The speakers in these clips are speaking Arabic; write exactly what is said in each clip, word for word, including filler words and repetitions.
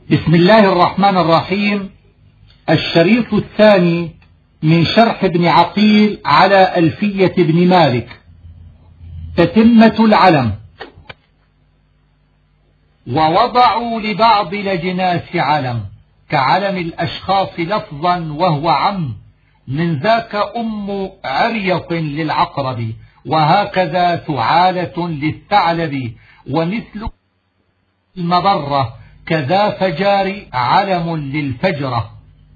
بسم الله الرحمن الرحيم. الشريط الثاني من شرح ابن عقيل على ألفية ابن مالك. تتمة العلم. ووضعوا لبعض الأجناس علم كعلم الأشخاص لفظا وهو عم، من ذاك أم عريط للعقرب، وهكذا ثعالة للثعلب، ومثل المبرة كذا فجار علم للفجرة.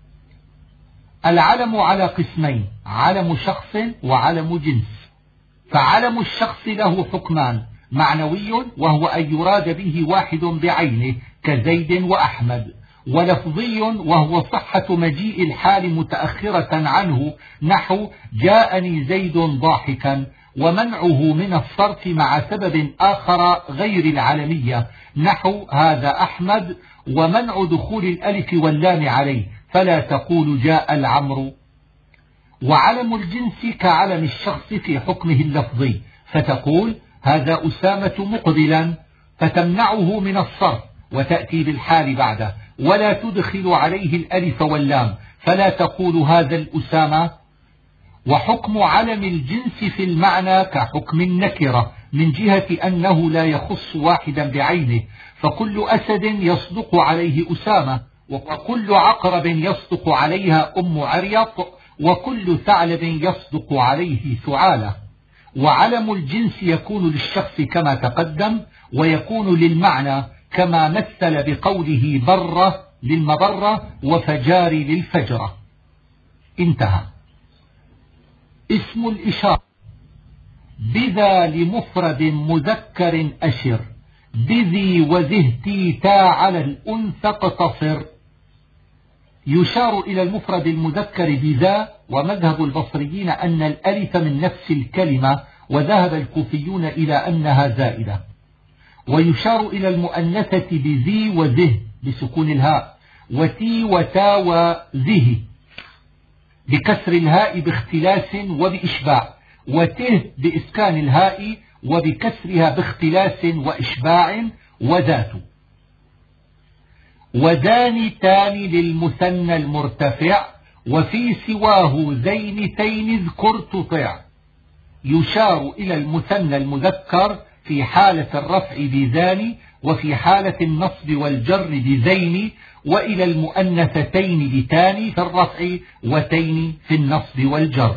العلم على قسمين: علم شخص وعلم جنس. فعلم الشخص له حكمان: معنوي وهو أن يراد به واحد بعينه كزيد وأحمد، ولفظي وهو صحة مجيء الحال متأخرة عنه نحو جاءني زيد ضاحكا، ومنعه من الصرف مع سبب آخر غير العلمية نحو هذا أحمد، ومنع دخول الألف واللام عليه فلا تقول جاء العمر. وعلم الجنس كعلم الشخص في حكمه اللفظي، فتقول هذا أسامة مقبلا، فتمنعه من الصرف وتأتي بالحال بعده، ولا تدخل عليه الألف واللام فلا تقول هذا الأسامة. وحكم علم الجنس في المعنى كحكم النكرة من جهة أنه لا يخص واحدا بعينه، فكل أسد يصدق عليه أسامة، وكل عقرب يصدق عليها أم عريط، وكل ثعلب يصدق عليه ثعالة. وعلم الجنس يكون للشخص كما تقدم، ويكون للمعنى كما مثل بقوله برة للمبرة وفجار للفجرة. انتهى. اسم الإشارة: بذا لمفرد مذكر أشر، بذي وذهتي تا على الأنثى اقتصر. يشار إلى المفرد المذكر بذا، ومذهب البصريين أن الألف من نفس الكلمة، وذهب الكوفيون إلى أنها زائدة. ويشار إلى المؤنثة بذي وذه بسكون الهاء، وتي وتا وذه بكسر الهاء باختلاس وبإشباع، وته بإسكان الهاء وبكسرها باختلاس وإشباع، وذات. ودان تان للمثنى المرتفع، وفي سواه زين تين اذكر تطع. يشار إلى المثنى المذكر في حالة الرفع بذان، وفي حالة النصب والجر بزين، وإلى المؤنثتين بتان في الرفع وتين في النصب والجر.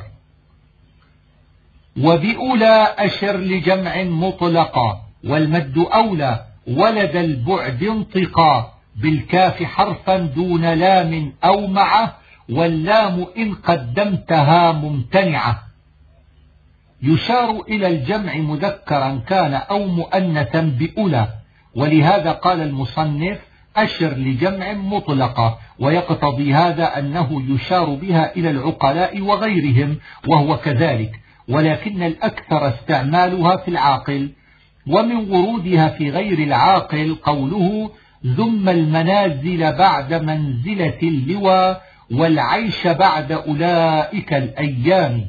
وبأولى أشر لجمع مطلقا، والمد أولى ولد البعد انطقا، بالكاف حرفا دون لام أو معه، واللام إن قدمتها ممتنعة. يشار إلى الجمع مذكرا كان أو مؤنثا بأولى، ولهذا قال المصنف أشر لجمع مطلقة، ويقتضي هذا أنه يشار بها إلى العقلاء وغيرهم، وهو كذلك، ولكن الأكثر استعمالها في العاقل. ومن ورودها في غير العاقل قوله ثم المنازل بعد منزلة اللوى، والعيش بعد أولئك الأيام.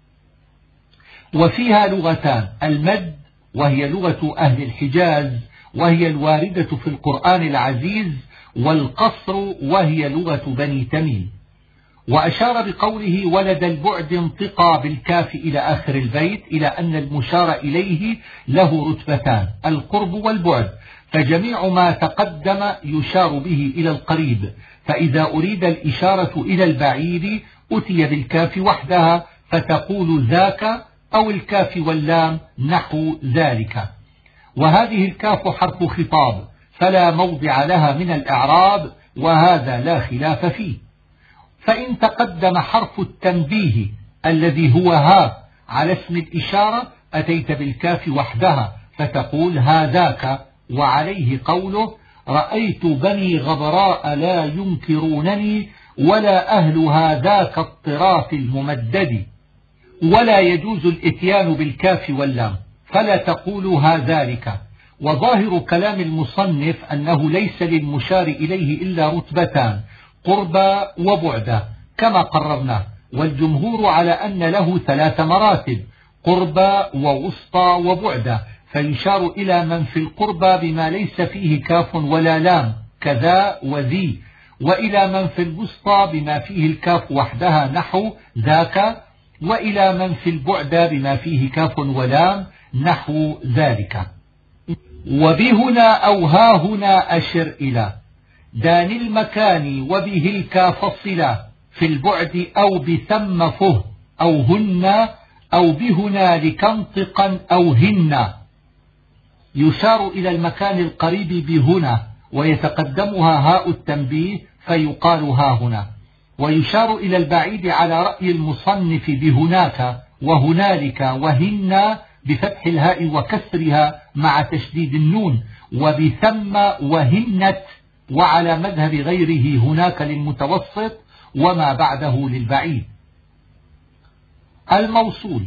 وفيها لغتان: المد وهي لغة أهل الحجاز وهي الواردة في القرآن العزيز، والقصر وهي لغة بني تميم. وأشار بقوله ولد البعد انطقا بالكاف إلى آخر البيت إلى أن المشار إليه له رتبتان: القرب والبعد، فجميع ما تقدم يشار به إلى القريب، فإذا أريد الإشارة إلى البعيد أتي بالكاف وحدها فتقول ذاك، أو الكاف واللام نحو ذلك. وهذه الكاف حرف خطاب فلا موضع لها من الإعراب، وهذا لا خلاف فيه. فإن تقدم حرف التنبيه الذي هو ها على اسم الإشارة أتيت بالكاف وحدها فتقول هذاك، وعليه قوله رأيت بني غبراء لا ينكرونني، ولا أهل هذاك الطراف الممدد. ولا يجوز الاتيان بالكاف واللام فلا تقول هذلك. وظاهر كلام المصنف أنه ليس للمشار إليه إلا رتبتان: قربا وبعدا كما قررنا، والجمهور على أن له ثلاث مراتب: قربا ووسطى وبعدا، فيشار إلى من في القربى بما ليس فيه كاف ولا لام، كذا وذي. وإلى من في الوسطى بما فيه الكاف وحدها نحو ذاك، وإلى من في البعد بما فيه كاف ولام نحو ذلك. وبهنا أو ها هنا أشر إلى دان المكان وبه الكاف صلة في البعد أو بثم فه أو هن أو بهنالك انطقا أو هن. يشار إلى المكان القريب بهنا ويتقدمها هاء التنبيه فيقال ها هنا، ويشار إلى البعيد على رأي المصنف بهناك وهنالك وهن بفتح الهاء وكسرها مع تشديد النون، وبثم وهنت، وعلى مذهب غيره هناك للمتوسط وما بعده للبعيد. الموصول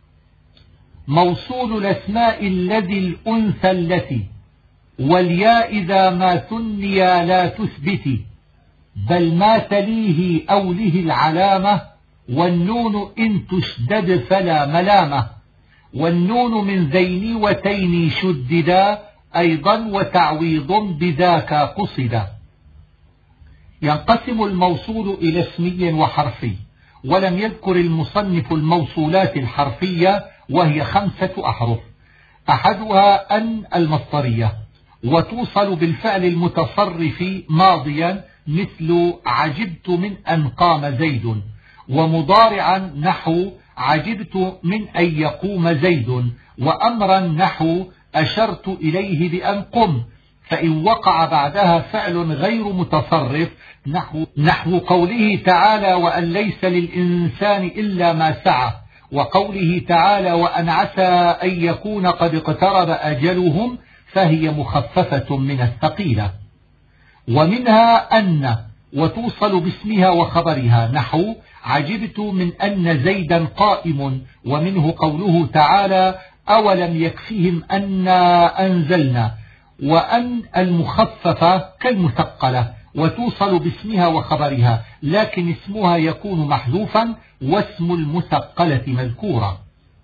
موصول الأسماء الذي الأنثى التي، والياء إذا ما ثنيا لا تثبتي، بل ما تليه أو له العلامة، والنون إن تشدد فلا ملامة، والنون من ذين وتين شددا أيضا وتعويض بذاك قصدا. ينقسم الموصول إلى اسمي وحرفي، ولم يذكر المصنف الموصولات الحرفية وهي خمسة أحرف. أحدها أن المصدرية، وتوصل بالفعل المتصرف ماضيا مثل عجبت من أن قام زيد، ومضارعا نحو عجبت من أن يقوم زيد، وأمرا نحو أشرت إليه بأن قم. فإن وقع بعدها فعل غير متصرف نحو, نحو قوله تعالى وأن ليس للإنسان إلا ما سعى، وقوله تعالى وأن عسى أن يكون قد اقترب أجلهم، فهي مخففة من الثقيلة. ومنها أن، وتوصل باسمها وخبرها نحو عجبت من أن زيدا قائم، ومنه قوله تعالى أولم يكفهم أنا أنزلنا. وأن المخففة كالمثقلة، وتوصل باسمها وخبرها، لكن اسمها يكون محذوفا واسم المثقلة مذكورا.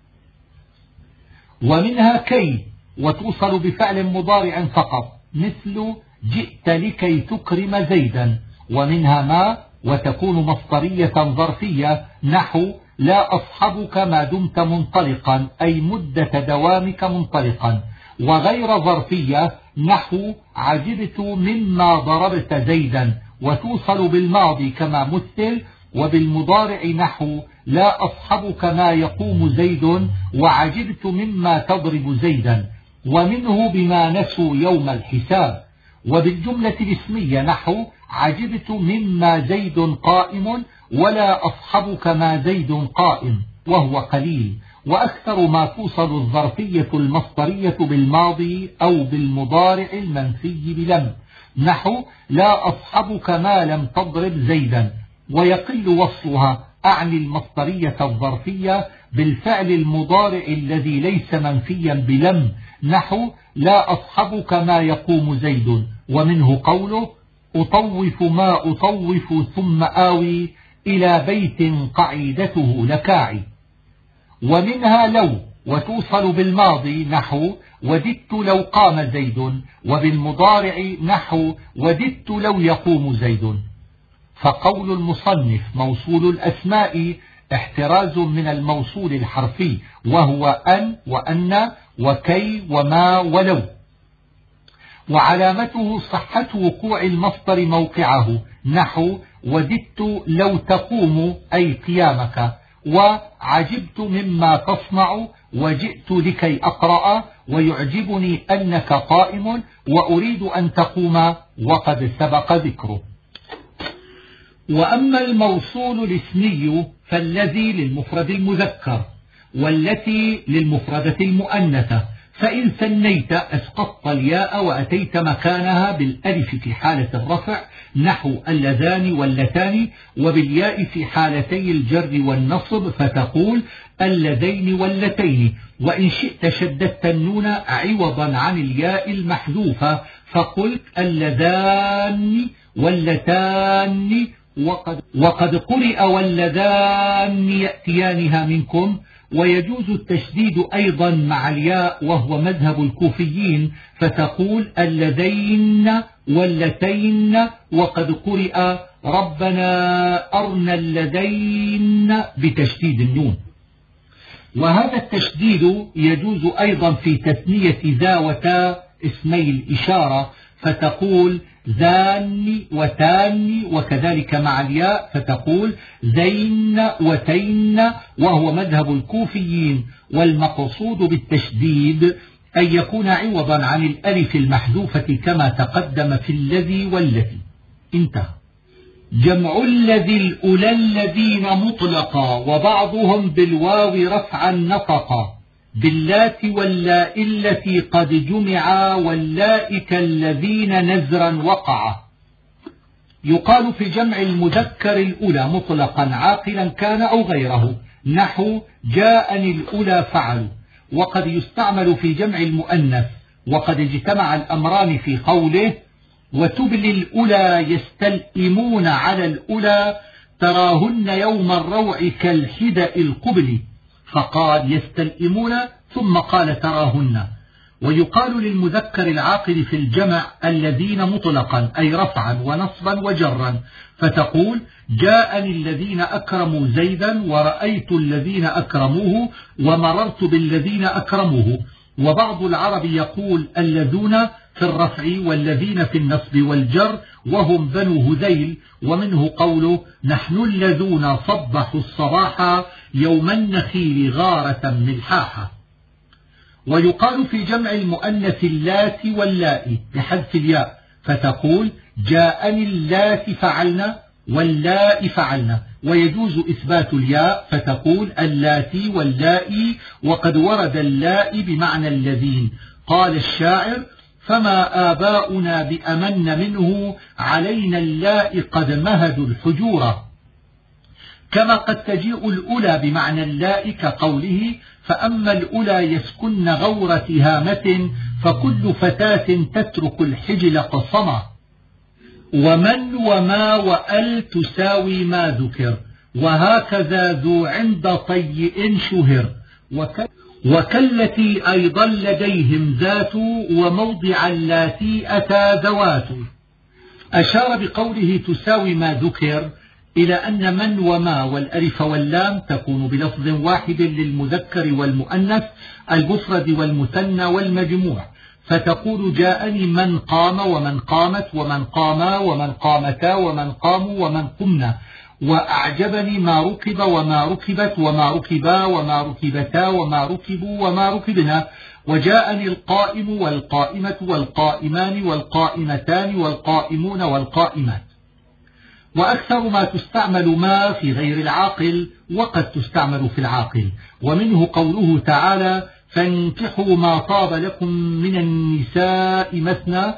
ومنها كي، وتوصل بفعل مضارع فقط مثل جئت لكي تكرم زيدا. ومنها ما، وتكون مصدرية ظرفية نحو لا أصحبك ما دمت منطلقا، أي مدة دوامك منطلقا. وغير ظرفية نحو عجبت مما ضربت زيدا، وتوصل بالماضي كما مثل، وبالمضارع نحو لا أصحبك ما يقوم زيد، وعجبت مما تضرب زيدا. ومنه بما نسوا يوم الحساب. وبالجملة الاسمية نحو عجبت مما زيد قائم، ولا أصحبك ما زيد قائم، وهو قليل. وأكثر ما توصل الظرفية المصدرية بالماضي أو بالمضارع المنفي بلم نحو لا أصحبك ما لم تضرب زيدا. ويقل وصلها أعني المصدرية الظرفية بالفعل المضارع الذي ليس منفيا بلم نحو لا أصحبك ما يقوم زيد. ومنه قوله أطوف ما أطوف ثم آوي إلى بيت قعيدته لكاعي. ومنها لو، وتوصل بالماضي نحو وددت لو قام زيد، وبالمضارع نحو وددت لو يقوم زيد. فقول المصنف موصول الأسماء احتراز من الموصول الحرفي، وهو أن وأن وكي وما ولو. وعلامته صحة وقوع المصدر موقعه نحو وددت لو تقوم أي قيامك، وعجبت مما تصنع، وجئت لكي أقرأ، ويعجبني أنك قائم، وأريد أن تقوم، وقد سبق ذكره. وأما الموصول الاسمي فالذي للمفرد المذكر، والتي للمفردة المؤنثة، فإن ثنيت أسقطت الياء وأتيت مكانها بالألف في حالة الرفع نحو اللذان واللتان، وبالياء في حالتي الجر والنصب فتقول اللذين واللتين. وإن شئت شددت النون عوضا عن الياء المحذوفة فقلت اللذان واللتان. وقد, وقد قرئ واللذان يأتيانها منكم، ويجوز التشديد أيضا مع الياء وهو مذهب الكوفيين، فتقول اللذين واللتين، وقد قرئ ربنا أرنا اللذين بتشديد النون. وهذا التشديد يجوز أيضا في تثنية ذا وتا اسمي الإشارة، فتقول ذان وتان، وكذلك مع الياء فتقول زين وتين، وهو مذهب الكوفيين. والمقصود بالتشديد أن يكون عوضا عن الألف المحذوفة كما تقدم في الذي والتي. انتهى. جمع الذي الأولى الذين مطلقا، وبعضهم بالواو رفعا نطقا، باللات واللاء التي قد جمعا، واللاء كالذين نزرا وقعا. يقال في جمع المذكر الأولى مطلقا عاقلا كان أو غيره، نحو جاءني الأولى فعلوا. وقد يستعمل في جمع المؤنث، وقد اجتمع الأمران في قوله وتبلي الأولى يستلئمون على الأولى تراهن يوم الروع كالحدأ القبل، فقال يستلئمون ثم قال تراهن. ويقال للمذكر العاقل في الجمع الذين مطلقا، أي رفعا ونصبا وجرا، فتقول جاءني الذين أكرموا زيدا، ورأيت الذين أكرموه، ومررت بالذين أكرموه. وبعض العرب يقول الذون في الرفع والذين في النصب والجر، وهم بنو هذيل، ومنه قوله نحن الذون صبحوا الصباح يوم النخيل غارة ملحاحة. ويقال في جمع المؤنث اللات واللائي بحذف الياء، فتقول جاءني اللات فعلنا واللائي فعلنا. ويجوز إثبات الياء، فتقول اللاتي واللائي، وقد ورد اللائي بمعنى الذين. قال الشاعر فما آباؤنا بأمن منه، علينا اللائي قد مهدوا الحجورة. كما قد تجيء الأولى بمعنى اللائي كقوله فأما الأولى يسكن غورة هامة، فكل فتاة تترك الحجل قصمة. ومن وما وأل تساوي ما ذكر، وهكذا ذو عند طيء شهر. وك وكالتي أيضا لديهم ذات، وموضع اللاتي أتى ذوات. أشار بقوله تساوي ما ذكر إلى أن من وما والألف واللام تكون بلفظ واحد للمذكر والمؤنث، المفرد والمثنى والمجموع، فتقول جاءني من قام ومن قامت ومن قاما ومن قامتا ومن قاموا ومن قمنا. وأعجبني ما ركب وما ركبت وما ركبا وما ركبتا وما ركبوا وما ركبنا. وجاءني القائم والقائمة والقائمان والقائمتان والقائمون والقائمات. وأكثر ما تستعمل ما في غير العاقل، وقد تستعمل في العاقل. ومنه قوله تعالى فانكحوا ما طاب لكم من النساء مثنى،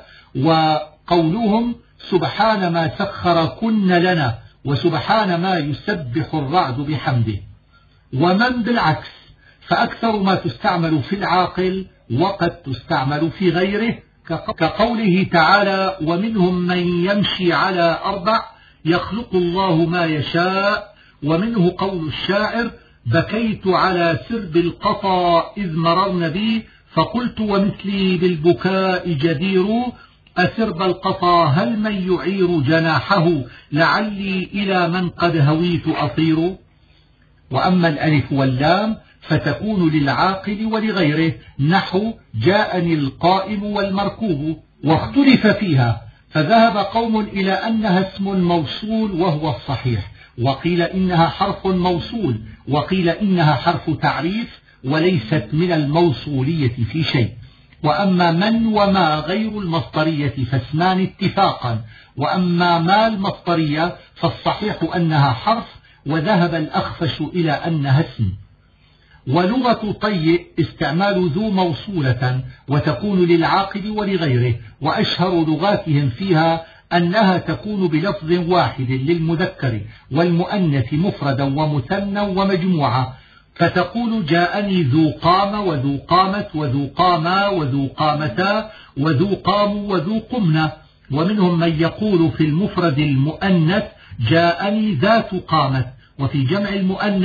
وقولهم سبحان ما سخر كن لنا، وسبحان ما يسبح الرعد بحمده. ومن بالعكس، فأكثر ما تستعمل في العاقل، وقد تستعمل في غيره، كقوله تعالى ومنهم من يمشي على أربع يخلق الله ما يشاء. ومنه قول الشاعر بكيت على سرب القطا إذ مررن بي، فقلت ومثلي بالبكاء جدير، أسرب القطا هل من يعير جناحه، لعلي إلى من قد هويت أطير. وأما الألف واللام فتكون للعاقل ولغيره، نحو جاءني القائم والمركوب. واختلف فيها، فذهب قوم إلى أنها اسم موصول وهو الصحيح، وقيل إنها حرف موصول، وقيل إنها حرف تعريف وليست من الموصولية في شيء. وأما من وما غير المصدرية فاسمان اتفاقا، وأما ما المصدرية فالصحيح أنها حرف، وذهب الأخفش إلى أنها اسم. ولغة طيء استعمال ذو موصولة، وتكون للعاقل ولغيره. وأشهر لغاتهم فيها أنها تكون بلفظ واحد للمذكر والمؤنث مفردا ومثنى ومجموعة، فتقول جاءني ذو قام وذو قامت وذو قاما وذو قامتا وذو قاموا وذو قمنا. ومنهم من يقول في المفرد المؤنث جاءني ذات قامت، وفي جمع المؤنث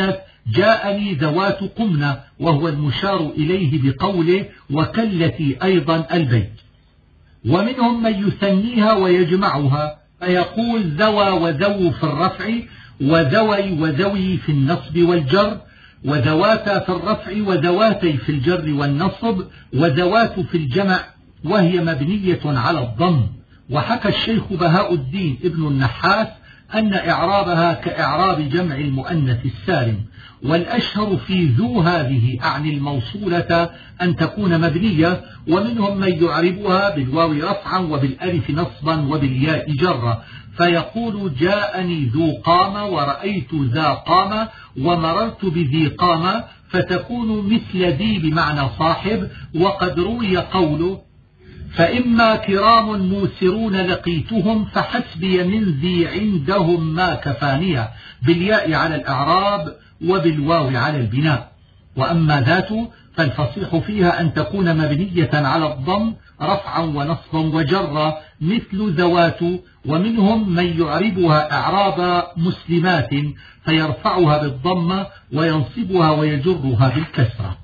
جاءني ذوات قمنة، وهو المشار إليه بقوله وكالتي أيضا البيت. ومنهم من يثنيها ويجمعها فيقول ذوى وذو في الرفع، وذوي وذوي في النصب والجر، وذواتا في الرفع وذواتي في الجر والنصب، وذوات في الجمع وهي مبنية على الضم. وحكى الشيخ بهاء الدين ابن النحاس أن إعرابها كإعراب جمع المؤنث السالم، والأشهر في ذو هذه أعني الموصولة أن تكون مبنية، ومنهم من يعربها بالواو رفعا وبالألف نصبا وبالياء جرا، فيقول جاءني ذو قامة ورأيت ذا قامة ومررت بذي قامة، فتكون مثل ذي بمعنى صاحب. وقد روي قوله فإما كرام موسرون لقيتهم فحسبي من ذي عندهم ما كفانية، بالياء على الإعراب وبالواو على البناء. وأما ذات فالفصيح فيها أن تكون مبنية على الضم رفعا ونصبا وجرا مثل ذوات. ومنهم من يعربها إعراب مسلمات فيرفعها بالضمة وينصبها ويجرها بالكسرة.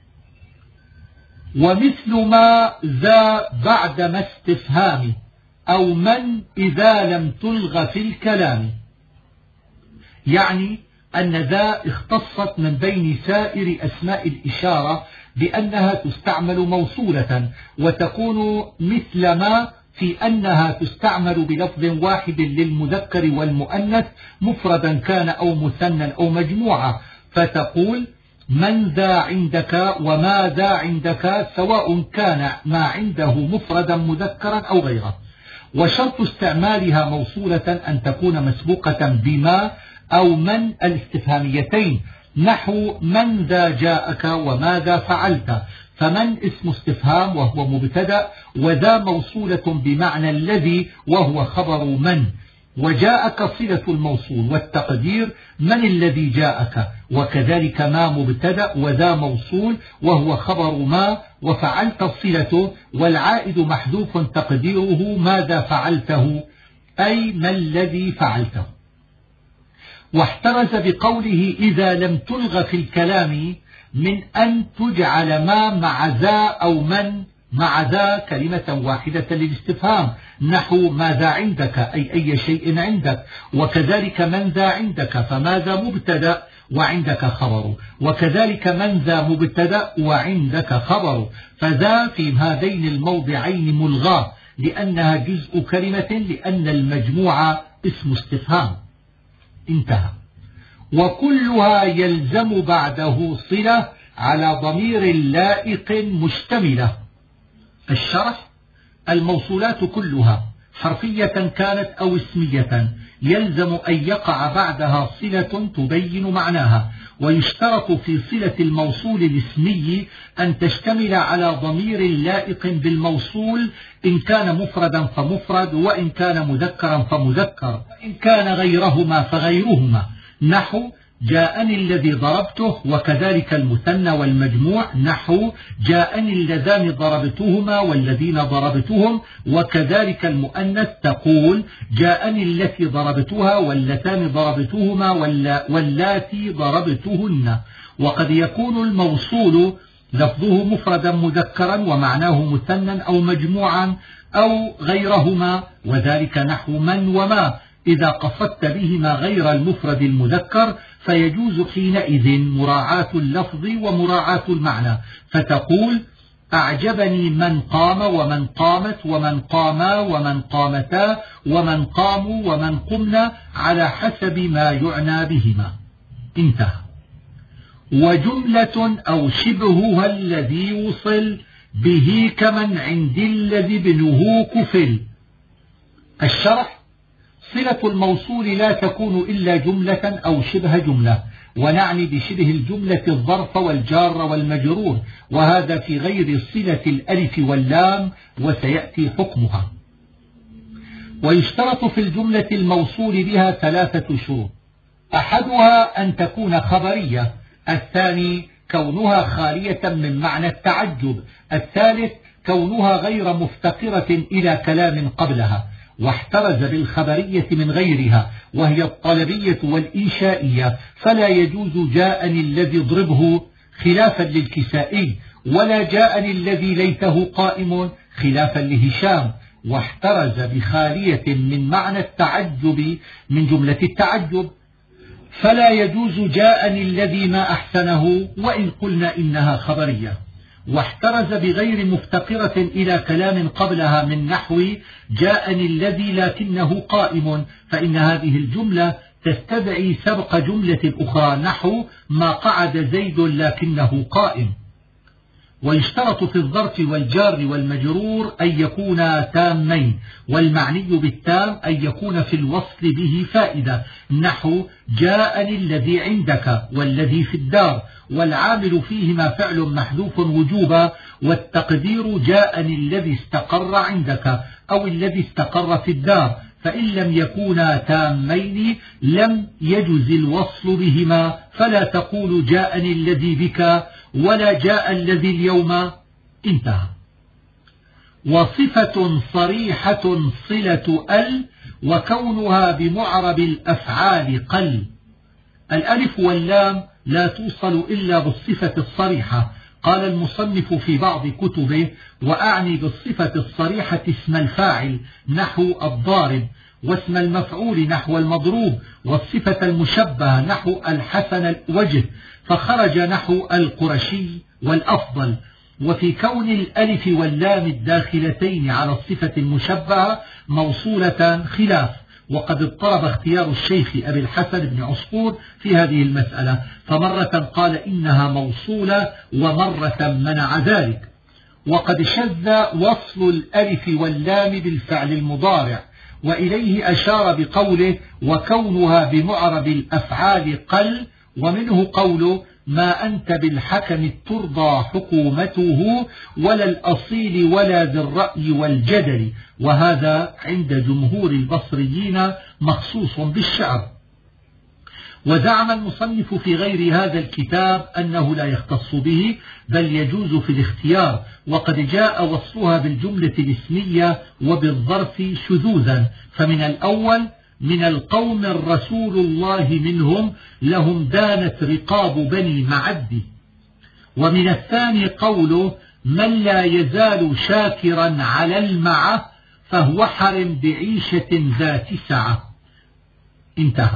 ومثل ما ذا بعد ما استفهام أو من إذا لم تلغ في الكلام، يعني أن ذا اختصت من بين سائر أسماء الإشارة بأنها تستعمل موصولة، وتكون مثل ما في أنها تستعمل بلفظ واحد للمذكر والمؤنث مفردا كان أو مثنى أو مجموعة، فتقول من ذا عندك وما ذا عندك، سواء كان ما عنده مفردا مذكرا أو غيره. وشرط استعمالها موصولة أن تكون مسبوقة بما أو من الاستفهاميتين، نحو من ذا جاءك وماذا فعلت، فمن اسم استفهام وهو مبتدأ، وذا موصولة بمعنى الذي وهو خبر من، وجاءك صلة الموصول والتقدير من الذي جاءك، وكذلك ما مبتدأ وذا موصول وهو خبر ما، وفعلت صلته والعائد محذوف تقديره ماذا فعلته أي ما الذي فعلته. واحترز بقوله إذا لم تلغ في الكلام من أن تجعل ما مع ذا أو من مع ذا كلمة واحدة للاستفهام، نحو ماذا عندك أي أي شيء عندك، وكذلك من ذا عندك فماذا مبتدأ وعندك خبر، وكذلك من ذا مبتدأ وعندك خبر، فذا في هذين الموضعين ملغاة لأنها جزء كلمة، لأن المجموعة اسم استفهام. انتهى. وكلها يلزم بعده صلة على ضمير لائق مشتملة. الشرح: الموصولات كلها حرفية كانت أو اسمية يلزم أن يقع بعدها صلة تبين معناها، ويشترط في صلة الموصول الاسمي أن تشتمل على ضمير لائق بالموصول، إن كان مفردا فمفرد، وإن كان مذكرا فمذكر، وإن كان غيرهما فغيرهما، نحو جاءني الذي ضربته، وكذلك المثنى والمجموع، نحو جاءني اللذان ضربتهما والذين ضربتهم، وكذلك المؤنث تقول جاءني التي ضربتها واللتان ضربتهما واللاتي ضربتهن. وقد يكون الموصول لفظه مفردا مذكرا ومعناه مثنى أو مجموعا أو غيرهما، وذلك نحو من وما، إذا قصدت بهما غير المفرد المذكر فيجوز حينئذ مراعاة اللفظ ومراعاة المعنى، فتقول أعجبني من قام ومن قامت ومن قاما ومن قامتا ومن قاموا ومن قمنا على حسب ما يعنى بهما. انتهى. وجملة أو شبهها الذي وصل به كمن عند الذي ابنه كفل. الشرح: صلة الموصول لا تكون إلا جملة أو شبه جملة، ونعني بشبه الجملة الظرف والجار والمجرور، وهذا في غير صلة الألف واللام، وسيأتي حكمها. ويشترط في الجملة الموصول بها ثلاثة شروط: أحدها أن تكون خبرية، الثاني كونها خالية من معنى التعجب، الثالث كونها غير مفتقرة إلى كلام قبلها. واحترز بالخبرية من غيرها وهي الطلبية والإنشائية، فلا يجوز جاءني الذي اضربه خلافا للكسائي، ولا جاءني الذي ليته قائم خلافا لهشام. واحترز بخالية من معنى التعجب من جملة التعجب، فلا يجوز جاءني الذي ما أحسنه وإن قلنا إنها خبرية. واحترز بغير مفتقرة إلى كلام قبلها من نحو جاءني الذي لكنه قائم، فإن هذه الجملة تستدعي سبق جملة أخرى نحو ما قعد زيد لكنه قائم. ويشترط في الظرف والجار والمجرور أن يكونا تامين، والمعني بالتام أن يكون في الوصل به فائدة نحو جاءني الذي عندك والذي في الدار، والعامل فيهما فعل محذوف وجوبا، والتقدير جاءني الذي استقر عندك أو الذي استقر في الدار. فإن لم يكونا تامين لم يجز الوصل بهما، فلا تقول جاءني الذي بك ولا جاء الذي اليوم. انتهى. وصفة صريحة صلة ال، وكونها بمعرب الأفعال قل. الألف واللام لا توصل إلا بالصفة الصريحة. قال المصنف في بعض كتبه: وأعني بالصفة الصريحة اسم الفاعل نحو الضارب، واسم المفعول نحو المضروب، والصفة المشبهة نحو الحسن الوجه، فخرج نحو القرشي والأفضل. وفي كون الألف واللام الداخلتين على الصفة المشبهة موصولة خلاف، وقد اضطرب اختيار الشيخ أبي الحسن بن عصفور في هذه المسألة، فمرة قال إنها موصولة ومرة منع ذلك. وقد شذ وصل الألف واللام بالفعل المضارع، وإليه أشار بقوله: وكونها بمعرب الأفعال قل، ومنه قوله: ما أنت بالحكم ترضى حكومته ولا الأصيل ولا ذي الرأي والجدل. وهذا عند جمهور البصريين مخصوص بالشعر. وزعم المصنف في غير هذا الكتاب أنه لا يختص به، بل يجوز في الاختيار، وقد جاء وصفها بالجملة الاسمية وبالظرف شذوذا. فمن الأول: من القوم الرسول الله منهم لهم دانت رقاب بني معد. ومن الثاني قوله: من لا يزال شاكرا على المعه فهو حرم بعيشة ذات سعة. انتهى.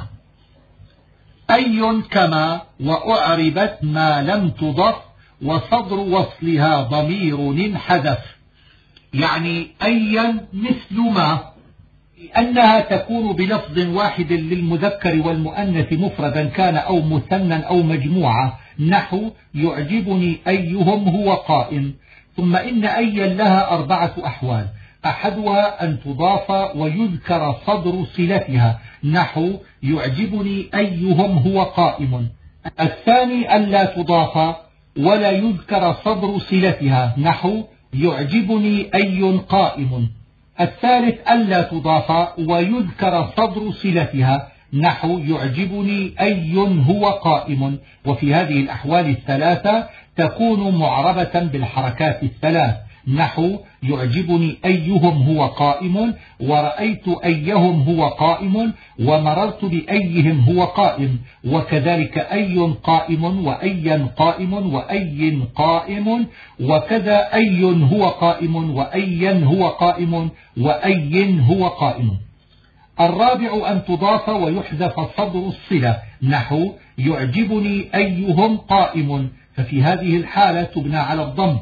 أي كما وأعربت ما لم تضف وصدر وصلها ضمير انحذف، يعني أيا مثل ما، أنها تكون بلفظ واحد للمذكر والمؤنث مفردا كان أو مثنى أو مجموعة نحو يعجبني أيهم هو قائم. ثم إن أيا لها أربعة أحوال: أحدها أن تضاف ويذكر صدر صلتها نحو يعجبني أيهم هو قائم. الثاني ألا تضاف ولا يذكر صدر صلتها نحو يعجبني أي قائم. الثالث ألا تضاف ويذكر صدر صلتها نحو يعجبني أي هو قائم. وفي هذه الأحوال الثلاثة تكون معربة بالحركات الثلاث نحو يعجبني أيهم هو قائم، ورأيت أيهم هو قائم، ومررت بأيهم هو قائم، وكذلك أي قائم وأيا قائم وأي قائم، وكذا أي هو قائم وأيا هو قائم وأي هو قائم. الرابع أن تضاف ويحذف صدر الصلة نحو يعجبني أيهم قائم، ففي هذه الحالة تبنى على الضم،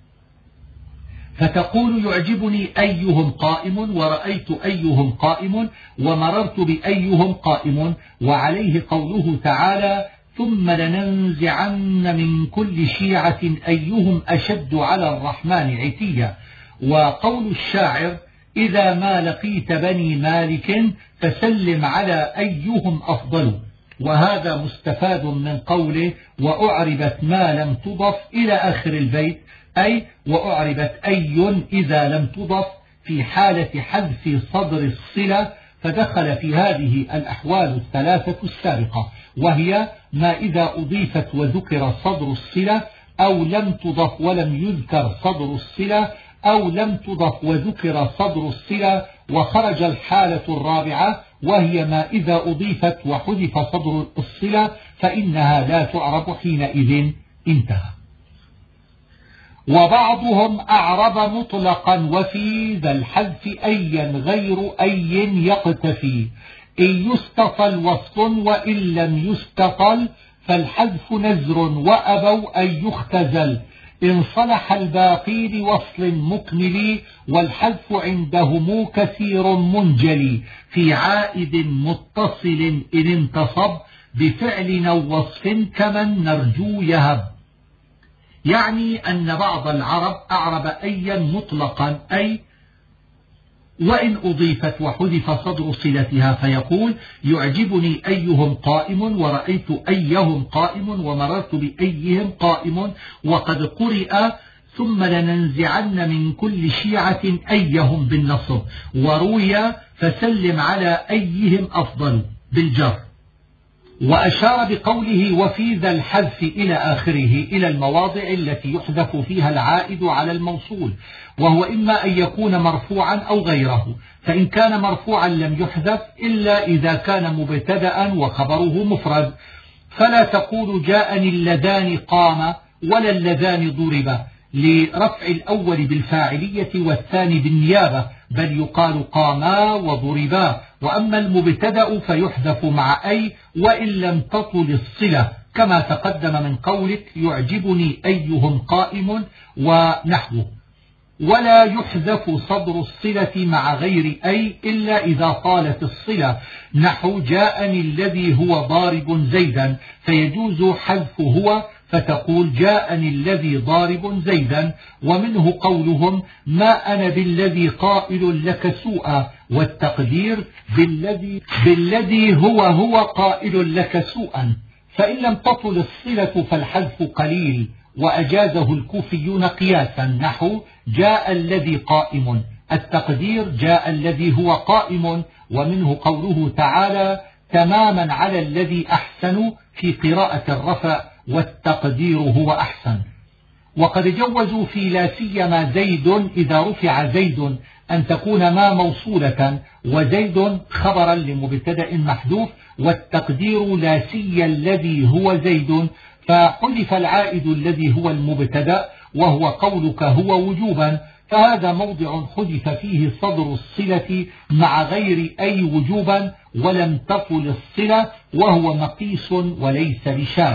فتقول يعجبني أيهم قائم، ورأيت أيهم قائم، ومررت بأيهم قائم. وعليه قوله تعالى: ثم لننزعن من كل شيعة أيهم أشد على الرحمن عتيا. وقول الشاعر: إذا ما لقيت بني مالك فسلم على أيهم أفضل. وهذا مستفاد من قوله: وأعربت ما لم تضف إلى آخر البيت، أي وأعربت أي إذا لم تضف في حالة حذف صدر الصلة، فدخل في هذه الأحوال الثلاثة السابقة، وهي ما إذا أضيفت وذكر صدر الصلة، أو لم تضف ولم يذكر صدر الصلة، أو لم تضف وذكر صدر الصلة وخرج الحالة الرابعة وهي ما إذا أضيفت وحذف صدر الصلة فإنها لا تعرب حينئذ. انتهى. وبعضهم أعرب مطلقا وفي ذا الحذف أيا غير أي يقتفي، إن يستطل وصف وإن لم يستطل فالحذف نزر وأبوا أن يختزل، إن صلح الباقي لوصل مكمل والحذف عندهم كثير منجلي، في عائد متصل إن انتصب بفعل أو وصف كمن نرجو يهب. يعني أن بعض العرب أعرب أيا مطلقا، أي وإن أضيفت وحذف صدر صلتها، فيقول يعجبني أيهم قائم ورأيت أيهم قائم ومررت بأيهم قائم، وقد قرئ ثم لننزعن من كل شيعة أيهم بالنصب، وروي فسلم على أيهم أفضل بالجر. وأشار بقوله وفي ذا الحذف إلى آخره إلى المواضع التي يحذف فيها العائد على الموصول، وهو إما أن يكون مرفوعا أو غيره، فإن كان مرفوعا لم يحذف إلا إذا كان مبتدأ وخبره مفرد، فلا تقول جاءني اللذان قام ولا اللذان ضربا لرفع الأول بالفاعلية والثاني بالنيابة، بل يقال قاما وضربا. وأما المبتدأ فيحذف مع أي وإن لم تطل الصلة، كما تقدم من قولك يعجبني أيهم قائم ونحوه. ولا يحذف صدر الصلة مع غير أي إلا إذا طالت الصلة، نحو جاءني الذي هو ضارب زيدا، فيجوز حذف هو فتقول جاءني الذي ضارب زيدا. ومنه قولهم ما أنا بالذي قائل لك سوءا، والتقدير بالذي, بالذي هو هو قائل لك سوءا. فإن لم تطل الصلة فالحذف قليل، وأجازه الكوفيون قياسا، نحو جاء الذي قائم، التقدير جاء الذي هو قائم. ومنه قوله تعالى تماما على الذي أحسن في قراءة الرفع، والتقدير هو أحسن. وقد جوزوا في لا سيما زيد إذا رفع زيد أن تكون ما موصولة وزيد خبرا لمبتدأ محذوف، والتقدير لا سي الذي هو زيد، فحذف العائد الذي هو المبتدأ وهو قولك هو وجوبا، فهذا موضع حذف فيه صدر الصلة مع غير أي وجوبا ولم تطل الصلة، وهو مقيس وليس بشاذ.